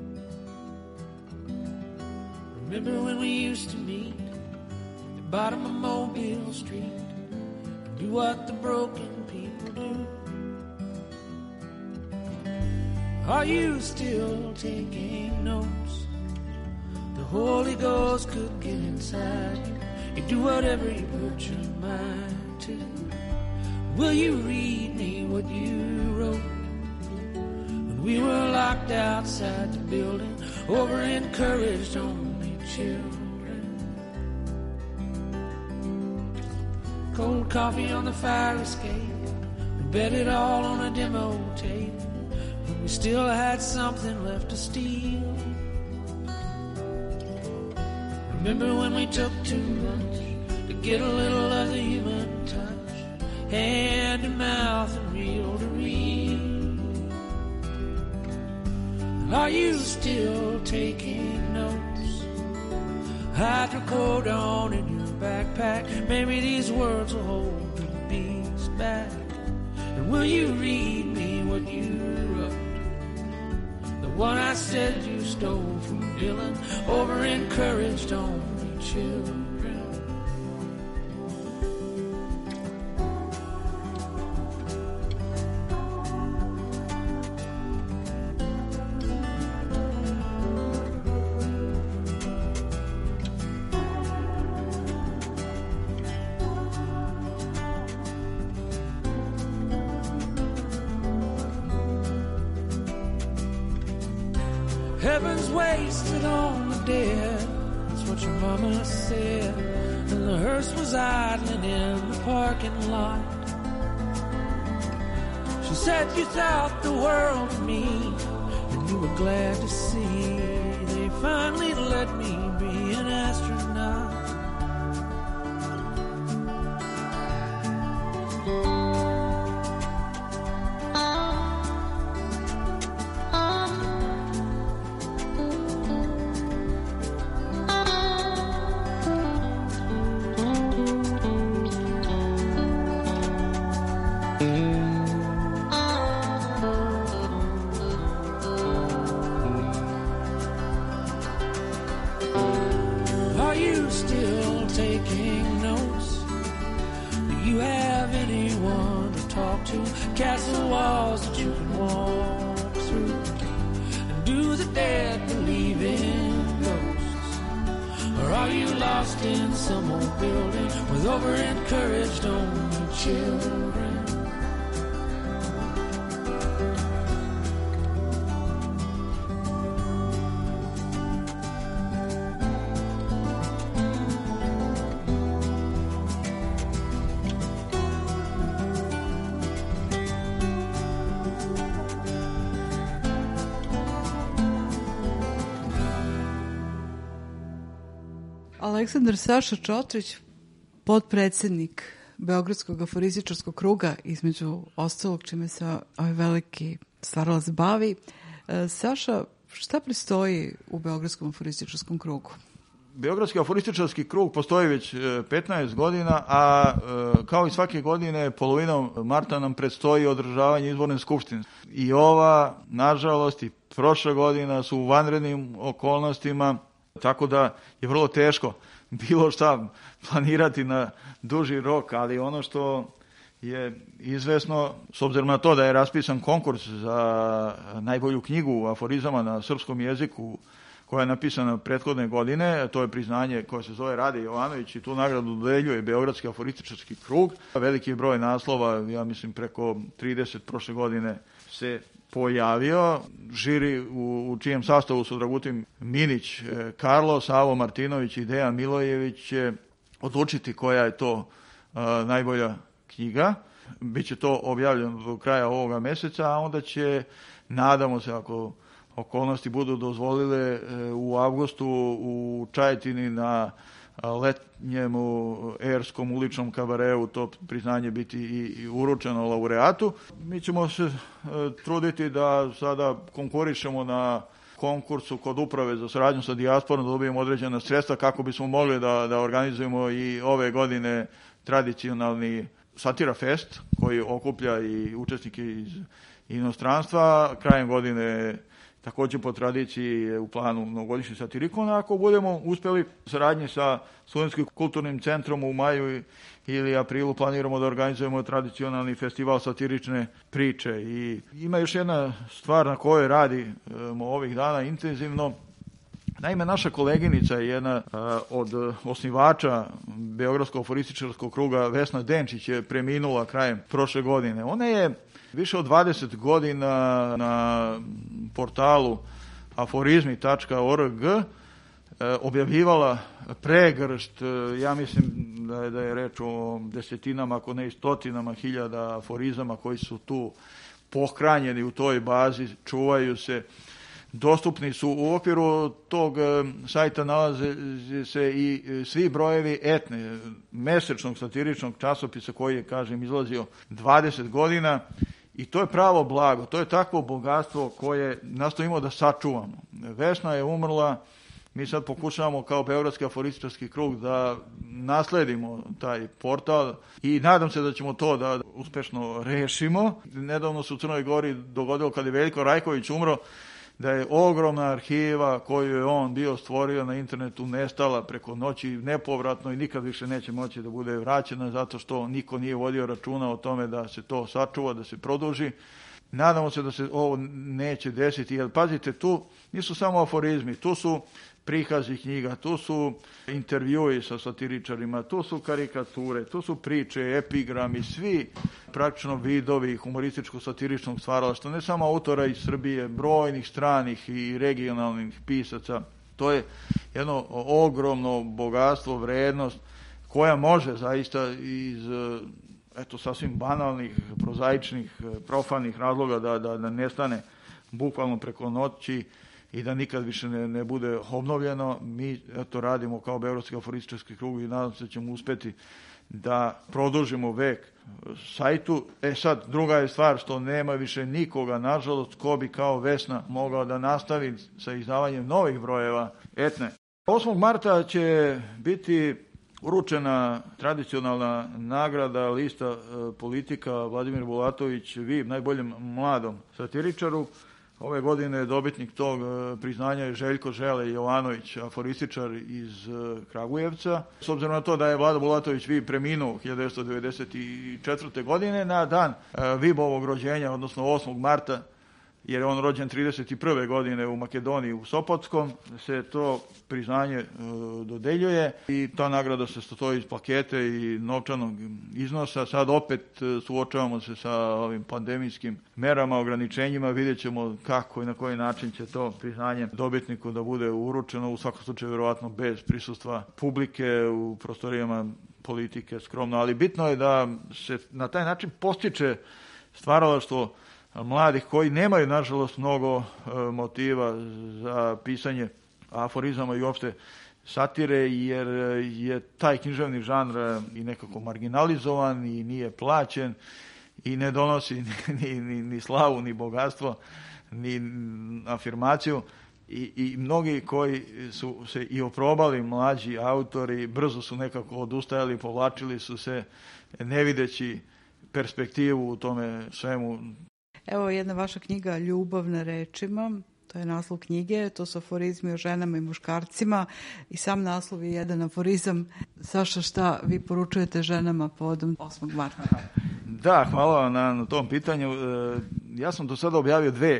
Remember when we used to meet at the bottom of Mobile Street and do what the broken people do? Are you still taking notes? The Holy Ghost could get inside you. You do whatever you put your mind to. Will you read me what you wrote when we were locked outside the building, over encouraged only children? Cold coffee on the fire escape, we bet it all on a demo tape, when we still had something left to steal. Remember when we took too much to get a little of the human touch, hand to mouth and reel to reel? Are you still taking notes? Hydrocodone in your backpack, maybe these words will hold the beast back. And will you read me what you wrote? The one I said you stole from Dylan, over encouraged only children. Heaven's wasted on the dead, that's what your mama said. And the hearse was idling in the parking lot. She said you thought the world of me, and you were glad to see they finally let me be an astronaut. Castle walls that you can walk through, and do the dead believe in ghosts? Or are you lost in some old building with over-encouraged only children? Aleksandar Saša Čotrić, potpredsednik Beogradskog aforističarskog kruga, između ostalog čime se ovaj veliki stvaralac bavi. Saša, šta prestoji u Beogradskom aforističarskom krugu? Beogradski aforističarski krug postoji već 15 godina, a kao i svake godine polovinom marta nam predstoji održavanje izborne skupštine. I ova, nažalost, i prošla godina su u vanrednim okolnostima, tako da je vrlo teško bilo šta planirati na duži rok, ali ono što je izvesno, s obzirom na to da je raspisan konkurs za najbolju knjigu aforizama na srpskom jeziku koja je napisana prethodne godine, to je priznanje koje se zove Rade Jovanović i tu nagradu dodeljuje Beogradski aforističarski krug. Veliki broj naslova, ja mislim preko 30 prošle godine se pojavio. Žiri u čijem sastavu su Dragutin Minić, Karlo, Savo Martinović i Dejan Milojević će odlučiti koja je to najbolja knjiga. Biće to objavljeno do kraja ovoga meseca, a onda će, nadamo se, ako okolnosti budu dozvolile, u avgustu u Čajetini na letnjem erskom uličnom kabareu to priznanje biti i uručeno laureatu. Mi ćemo se truditi da sada konkurišemo na konkursu kod Uprave za saradnju sa dijasporom, da dobijemo određena sredstva kako bismo mogli da organizujemo i ove godine tradicionalni Satira Fest koji okuplja i učesnike iz inostranstva. Krajem godine također po tradiciji je u planu novogodišnji satirikon. Ako budemo uspjeli saradnje sa Studentskim kulturnim centrom u maju ili aprilu, planiramo da organizujemo tradicionalni festival satirične priče. I ima još jedna stvar na kojoj radimo ovih dana intenzivno. Naime, naša koleginica je jedna od osnivača Beogradskog aforističarskog kruga, Vesna Denčić, je preminula krajem prošle godine. Ona je više od 20 godina na portalu aforizmi.org objavljivala pregršt, ja mislim da je reč o desetinama, ako ne i stotinama hiljada aforizama koji su tu pohranjeni u toj bazi, čuvaju se, dostupni su. U okviru tog sajta nalaze se i svi brojevi Etne, mesečnog satiričnog časopisa koji je, kažem, izlazio 20 godina. I to je pravo blago, to je takvo bogatstvo koje nastojimo da sačuvamo. Vesna je umrla, mi sad pokušavamo kao Beogradski aforističarski krug da nasledimo taj portal i nadam se da ćemo to da uspešno rešimo. Nedavno se u Crnoj Gori dogodilo kad je Veljko Rajković umro, da je ogromna arhiva koju je on bio stvorio na internetu nestala preko noći nepovratno i nikad više neće moći da bude vraćena zato što niko nije vodio računa o tome da se to sačuva, da se produži. Nadamo se da se ovo neće desiti, jer pazite, tu nisu samo aforizmi, tu su prikazi knjiga, tu su intervjui sa satiričarima, tu su karikature, tu su priče, epigrami, svi praktično vidovi humorističko-satiričnog stvaralaštva, ne samo autora iz Srbije, brojnih stranih i regionalnih pisaca. To je jedno ogromno bogatstvo, vrednost koja može zaista iz sasvim banalnih, prozaičnih, profanih razloga da nestane bukvalno preko noći i da nikad više ne bude obnovljeno. Mi radimo kao Beogradski aforističarski krug i nadam se da ćemo uspeti da produžimo vek sajtu. Sad, druga je stvar što nema više nikoga, nažalost, ko bi kao Vesna mogao da nastavi sa izdavanjem novih brojeva Etne. 8. marta će biti uručena tradicionalna nagrada lista politika Vladimir Bulatović VIP najboljem mladom satiričaru. Ove godine dobitnik tog priznanja je Željko Žele Jovanović, aforističar iz Kragujevca. S obzirom na to da je Vlada Bulatović VIP preminuo 1994. godine, na dan VIP-ovog rođenja, odnosno 8. marta, jer je on rođen 31. godine u Makedoniji, u Sopotskom, se to priznanje dodeljuje i ta nagrada se sastoji iz plakete i novčanog iznosa. Sad opet suočavamo se sa ovim pandemijskim merama, ograničenjima, vidjet ćemo kako i na koji način će to priznanje dobitniku da bude uručeno, u svakom slučaju vjerovatno bez prisustva publike u prostorijama politike, skromno, ali bitno je da se na taj način postiče stvaralaštvo mladih koji nemaju, nažalost, mnogo motiva za pisanje aforizama i uopšte satire, jer je taj književni žanr i nekako marginalizovan i nije plaćen i ne donosi ni slavu, ni bogatstvo, ni afirmaciju. I mnogi koji su se i oprobali, mlađi autori, brzo su nekako odustajali, povlačili su se, ne videći perspektivu u tome svemu. Evo jedna vaša knjiga Ljubav na rečima, to je naslov knjige, to su aforizmi o ženama i muškarcima i sam naslov je jedan aforizam. Saša, šta vi poručujete ženama povodom 8. marta? Da, hvala vam na tom pitanju. Ja sam do sada objavio 2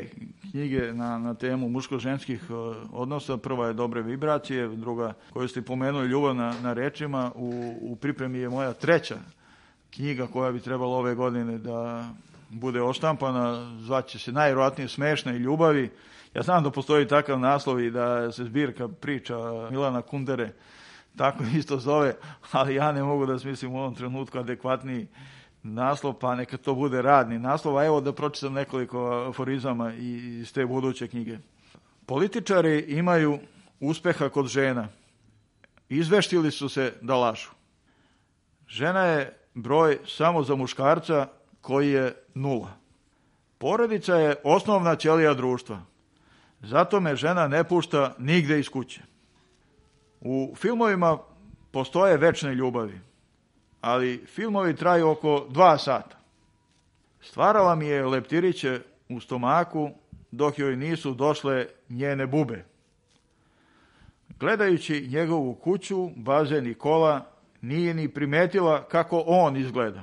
knjige na temu muško-ženskih odnosa. Prva je Dobre vibracije, druga koju ste pomenuli, Ljubav na rečima. U pripremi je moja treća knjiga koja bi trebala ove godine da bude oštampana. Zvaće se najvjerojatnije Smešne ljubavi. Ja znam da postoji takav naslov i da se zbirka priča Milana Kundere tako isto zove, ali ja ne mogu da smislim u ovom trenutku adekvatniji naslov, pa neka to bude radni naslov. A evo da pročitam nekoliko aforizama iz te buduće knjige. Političari imaju uspeha kod žena. Izveštili su se da lažu. Žena je broj samo za muškarca koji je 0. Porodica je osnovna ćelija društva. Zato me žena ne pušta nigde iz kuće. U filmovima postoje večne ljubavi, ali filmovi traju oko 2 sata. Stvarala mi je leptiriće u stomaku dok joj nisu došle njene bube. Gledajući njegovu kuću, bazen i kola, nije ni primetila kako on izgleda.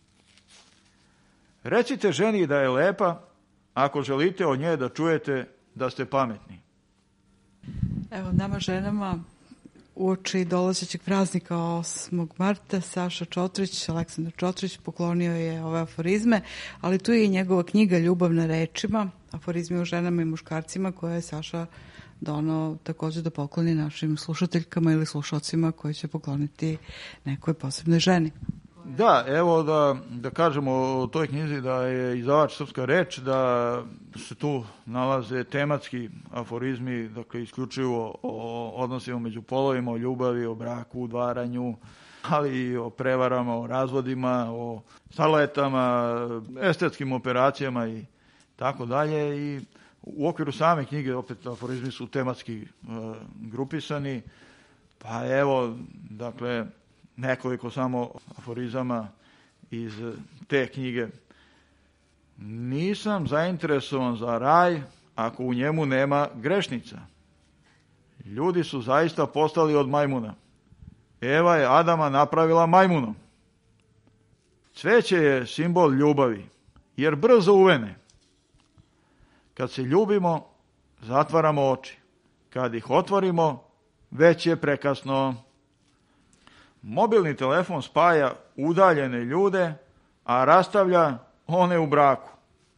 Recite ženi da je lepa, ako želite od nje da čujete da ste pametni. Evo, nama ženama uoči dolazećeg praznika 8. marta Saša Čotrić, Aleksandar Čotrić, poklonio je ove aforizme, ali tu je i njegova knjiga Ljubav na rečima, aforizmi o ženama i muškarcima, koje je Saša donao također da pokloni našim slušateljkama ili slušalcima koji će pokloniti nekoj posebnoj ženi. Da, evo da kažemo o toj knjizi da je izdavač Srpska reč, da se tu nalaze tematski aforizmi, dakle isključivo o odnosima među polovima, o ljubavi, o braku, udvaranju, ali i o prevarama, o razvodima, o starletama, estetskim operacijama i tako dalje. I u okviru same knjige opet aforizmi su tematski grupisani, pa evo, dakle, nekoliko samo aforizama iz te knjige. Nisam zainteresovan za raj ako u njemu nema grešnica. Ljudi su zaista postali od majmuna. Eva je Adama napravila majmunom. Cveće je simbol ljubavi, jer brzo uvene. Kad se ljubimo, zatvaramo oči. Kad ih otvorimo, već je prekasno. Mobilni telefon spaja udaljene ljude, a rastavlja one u braku.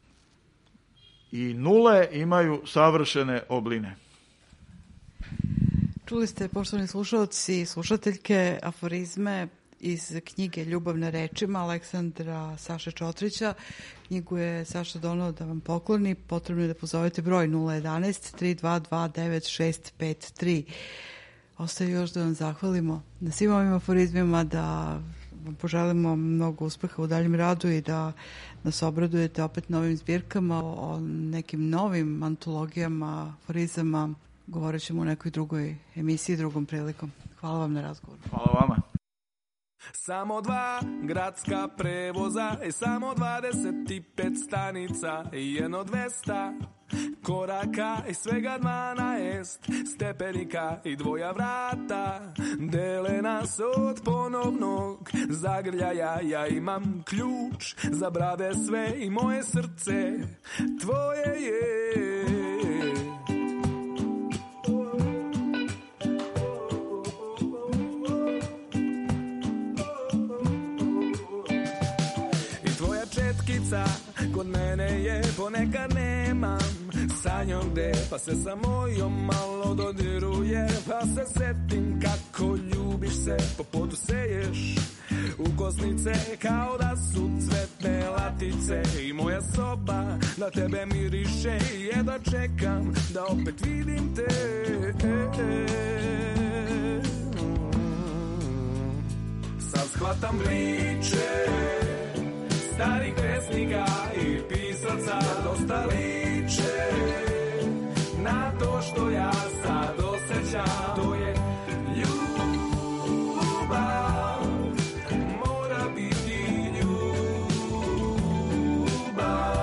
I nule imaju savršene obline. Čuli ste, poštovani slušalci i slušateljke, aforizme iz knjige Ljubav na rečima Aleksandra Saše Čotrića. Knjigu je Saša donao da vam pokloni. Potrebno je da pozovete broj 011 322 9653. Ostaje još da vam zahvalimo na svim ovim aforizmima, da vam poželimo mnogo uspeha u daljem radu i da nas obradujete opet novim zbirkama, o nekim novim antologijama, aforizama. Govorit ćemo u nekoj drugoj emisiji, drugom prilikom. Hvala vam na razgovoru. Hvala vama. Samo 2 gradska prevoza i samo 25 stanica i jedno 200 koraka i svega 12 stepenika i 2 vrata dele nas od ponovnog zagrljaja. Ja imam ključ za brave sve i moje srce tvoje je. Kod mene je ponekad nemam sa njom gde, pa se sa mojom malo dodiruje, pa se setim kako ljubiš se, po podu seješ u kosnice kao da su cvetne latice i moja soba na tebe miriše i jedva čekam da opet vidim te. Sad shvatam priče starih pesnika i pisaca, dosta liče na to što ja sad osjećam. To je ljubav, mora biti ljubav.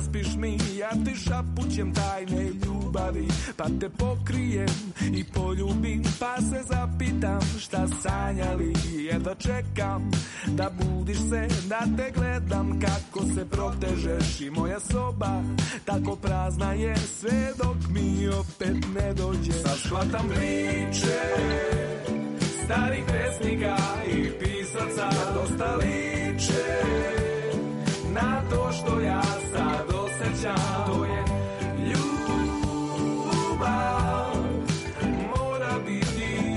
zaspiš mi, ja ti šapućem tajne ljubavi, pa te pokrijem i poljubim, pa se zapitam šta sanjali, jedva čekam da budiš se, da te gledam kako se protežeš i moja soba tako prazna je sve dok mi opet ne dođeš. Sad shvatam priče starih pesnika i pisaca, dosta liče na to što ja sad osjećam. To je ljubav, mora biti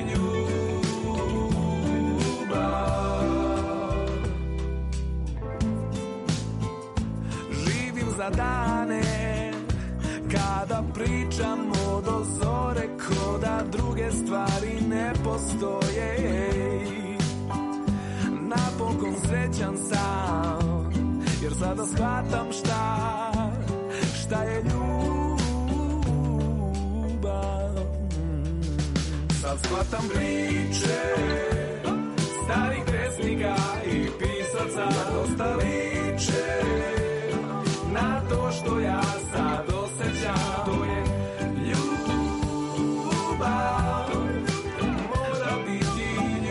ljubav. Živim za dane kada pričamo do zore, ko da druge stvari ne postoje. Napokon srećan sam, jer sada shvatam šta je ljubav. Sad shvatam priče starih pesnika i pisaca, dosta liče na to što ja sad osjećam. To je ljubav, mora biti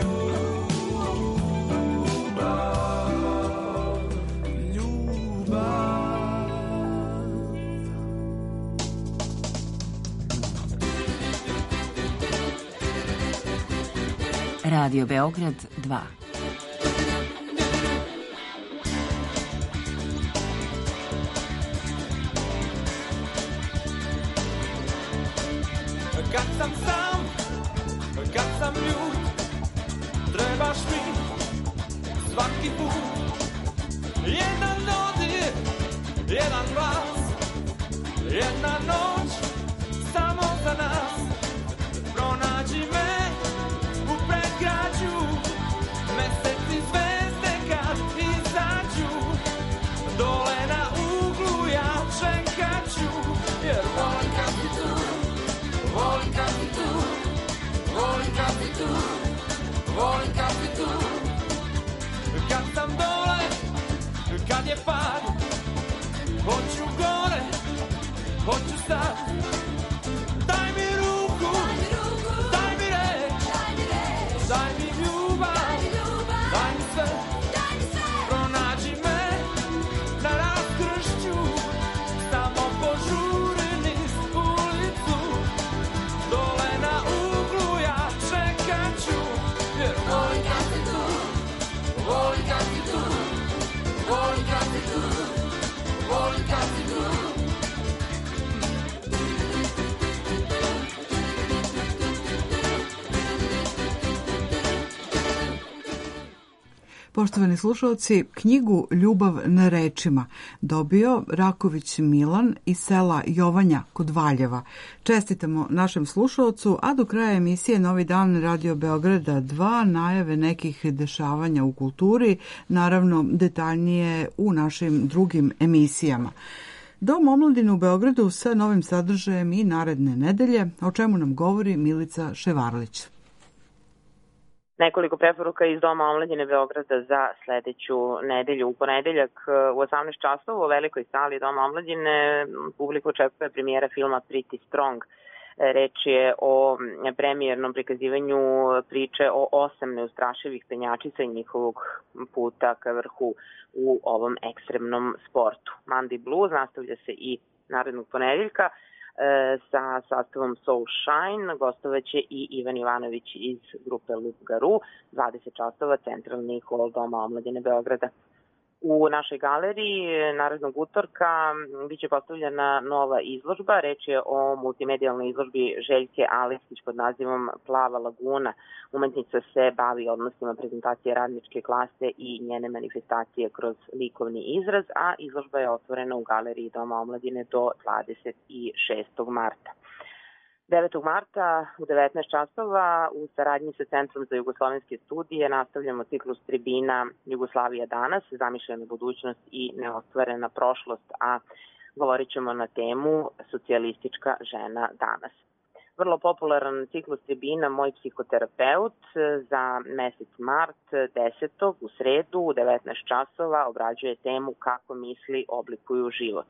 Radio Beograd 2. Kad sam sam, kad sam ljud, trebaš mi svaki put. Jedan dodir, jedan glas, jedna noć samo za nas. Pronađi me u predgrađu, meseci zvezde kad izađu. Dole na uglu ja čekat ću, jer volim kad si tu. Volim kad si tu, volim kad si tu, volim kad si tu. Kad sam dole, kad je pad, hoću gore, hoću sad. Daj mi ruku, daj mi reč, daj mi ljubav, daj mi sve. Pronađi me na raskršću, samo požuri niz ulicu. Dole na uglu ja čekat ću, jer volim kad si tu, volim kad si tu, volim kad si tu, volim kad si tu. Poštovani slušalci, knjigu Ljubav na rečima dobio Raković Milan iz sela Jovanja kod Valjeva. Čestitamo našem slušalcu, a do kraja emisije Novi dan Radio Beograda 2 najave nekih dešavanja u kulturi, naravno detaljnije u našim drugim emisijama. Dom omladine u Beogradu sa novim sadržajem i naredne nedelje, o čemu nam govori Milica Ševarlić. Nekoliko preporuka iz Doma omladine Beograda za sledeću nedelju. U ponedeljak u 18 časova u velikoj sali Doma omladine publiku očekuje premijera filma Pretty Strong. Reč je o premijernom prikazivanju priče o 8 neustrašivih penjačica i njihovog puta ka vrhu u ovom ekstremnom sportu. Monday Blues nastavlja se i narednog ponedeljka sa sastavom Soul Shine. Gostovaće i Ivan Ivanović iz grupe Lup Garu, 20 časova, centralni hol Doma omladine Beograda. U našoj galeriji narednog utorka biće postavljena nova izložba. Reč je o multimedijalnoj izložbi Željke Aleksić pod nazivom Plava laguna. Umetnica se bavi odnosima prezentacije radničke klase i njene manifestacije kroz likovni izraz, a izložba je otvorena u galeriji Doma omladine do 26. marta. 9. marta u 19 časova u saradnji sa Centrom za jugoslovenske studije nastavljamo ciklus tribina Jugoslavija danas, zamišljena budućnost i neostvarena prošlost, a govorit ćemo na temu socijalistička žena danas. Vrlo popularan ciklus tribina Moj psihoterapeut za mesec mart 10. u sredu u 19 časova obrađuje temu kako misli oblikuju život.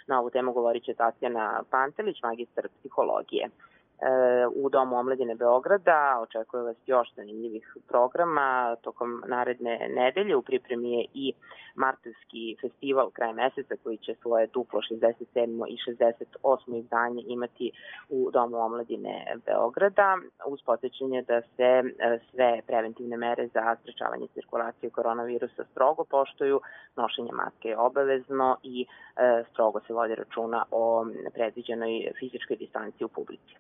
Na ovu temu govorit će Tatjana Pantelić, magistar psihologije. U Domu omladine Beograda očekuje vas još zanimljivih programa tokom naredne nedelje. U pripremi je i martovski festival kraj meseca koji će svoje duplo 67. i 68. izdanje imati u Domu omladine Beograda, uz podsjećanje da se sve preventivne mere za sprečavanje cirkulacije koronavirusa strogo poštuju, nošenje maske je obavezno i strogo se vodi računa o predviđenoj fizičkoj distanci u publici.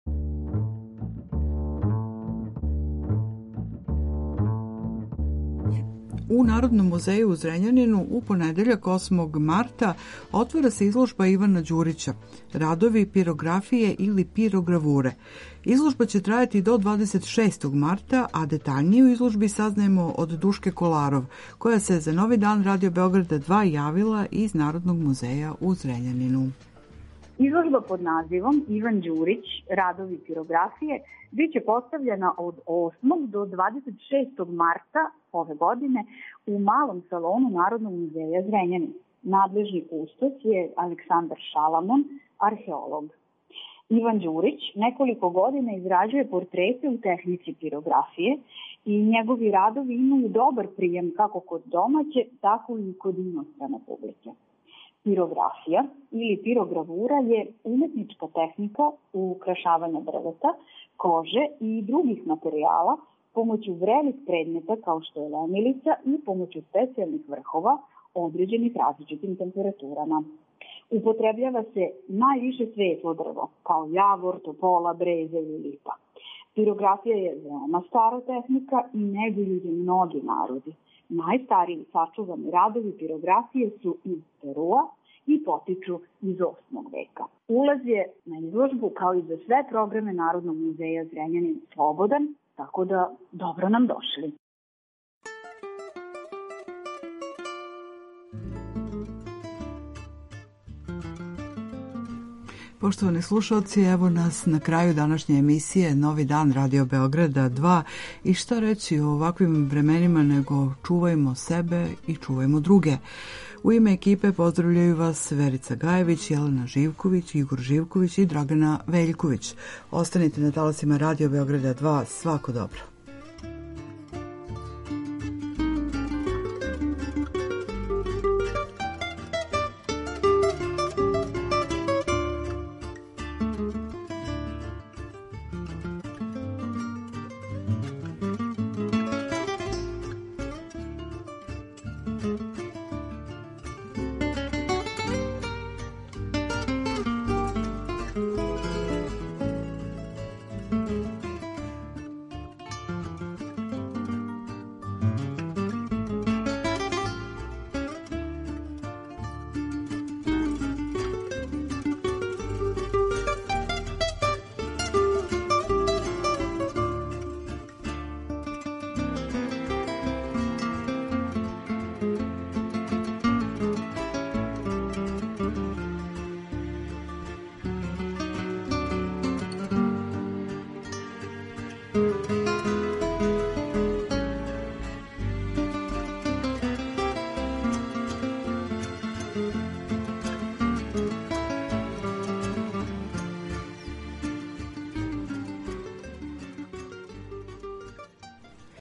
U Narodnom muzeju u Zrenjaninu u ponedeljak 8. marta otvara se izložba Ivana Đurića, radovi pirografije ili pirogravure. Izložba će trajati do 26. marta, a detaljnije u izložbi saznajemo od Duške Kolarov, koja se za Novi dan Radio Beograda 2 javila iz Narodnog muzeja u Zrenjaninu. Izložba pod nazivom Ivan Đurić, radovi pirografije, bit će postavljena od 8. do 26. marta ove godine u malom salonu Narodnog muzeja Zrenjanin. Nadležni kustos je Aleksandar Šalamon, arheolog. Ivan Đurić nekoliko godina izrađuje portrete u tehnici pirografije i njegovi radovi imaju dobar prijem kako kod domaće, tako i kod inostrane publike. Pirografija ili pirogravura je umetnička tehnika ukrašavanja drveta, kože i drugih materijala pomoću vrelih predmeta kao što je lemilica i pomoću specijalnih vrhova određenih različitim temperaturama. Upotrebljava se najviše svetlo drvo, kao javor, topola, breze ili lipa. Pirografija je veoma stara tehnika i neguju je mnogi narodi. Najstariji sačuvani radovi pirografije su iz Perua i potiču iz 8. veka. Ulaz je na izložbu kao i za sve programe Narodnog muzeja Zrenjanin slobodan, tako da dobro nam došli. Poštovani slušalci, evo nas na kraju današnje emisije Novi dan Radio Beograda 2 i šta reći o ovakvim vremenima nego čuvajmo sebe i čuvajmo druge. U ime ekipe pozdravljaju vas Verica Gajević, Jelena Živković, Igor Živković i Dragana Veljković. Ostanite na talasima Radio Beograda 2, svako dobro.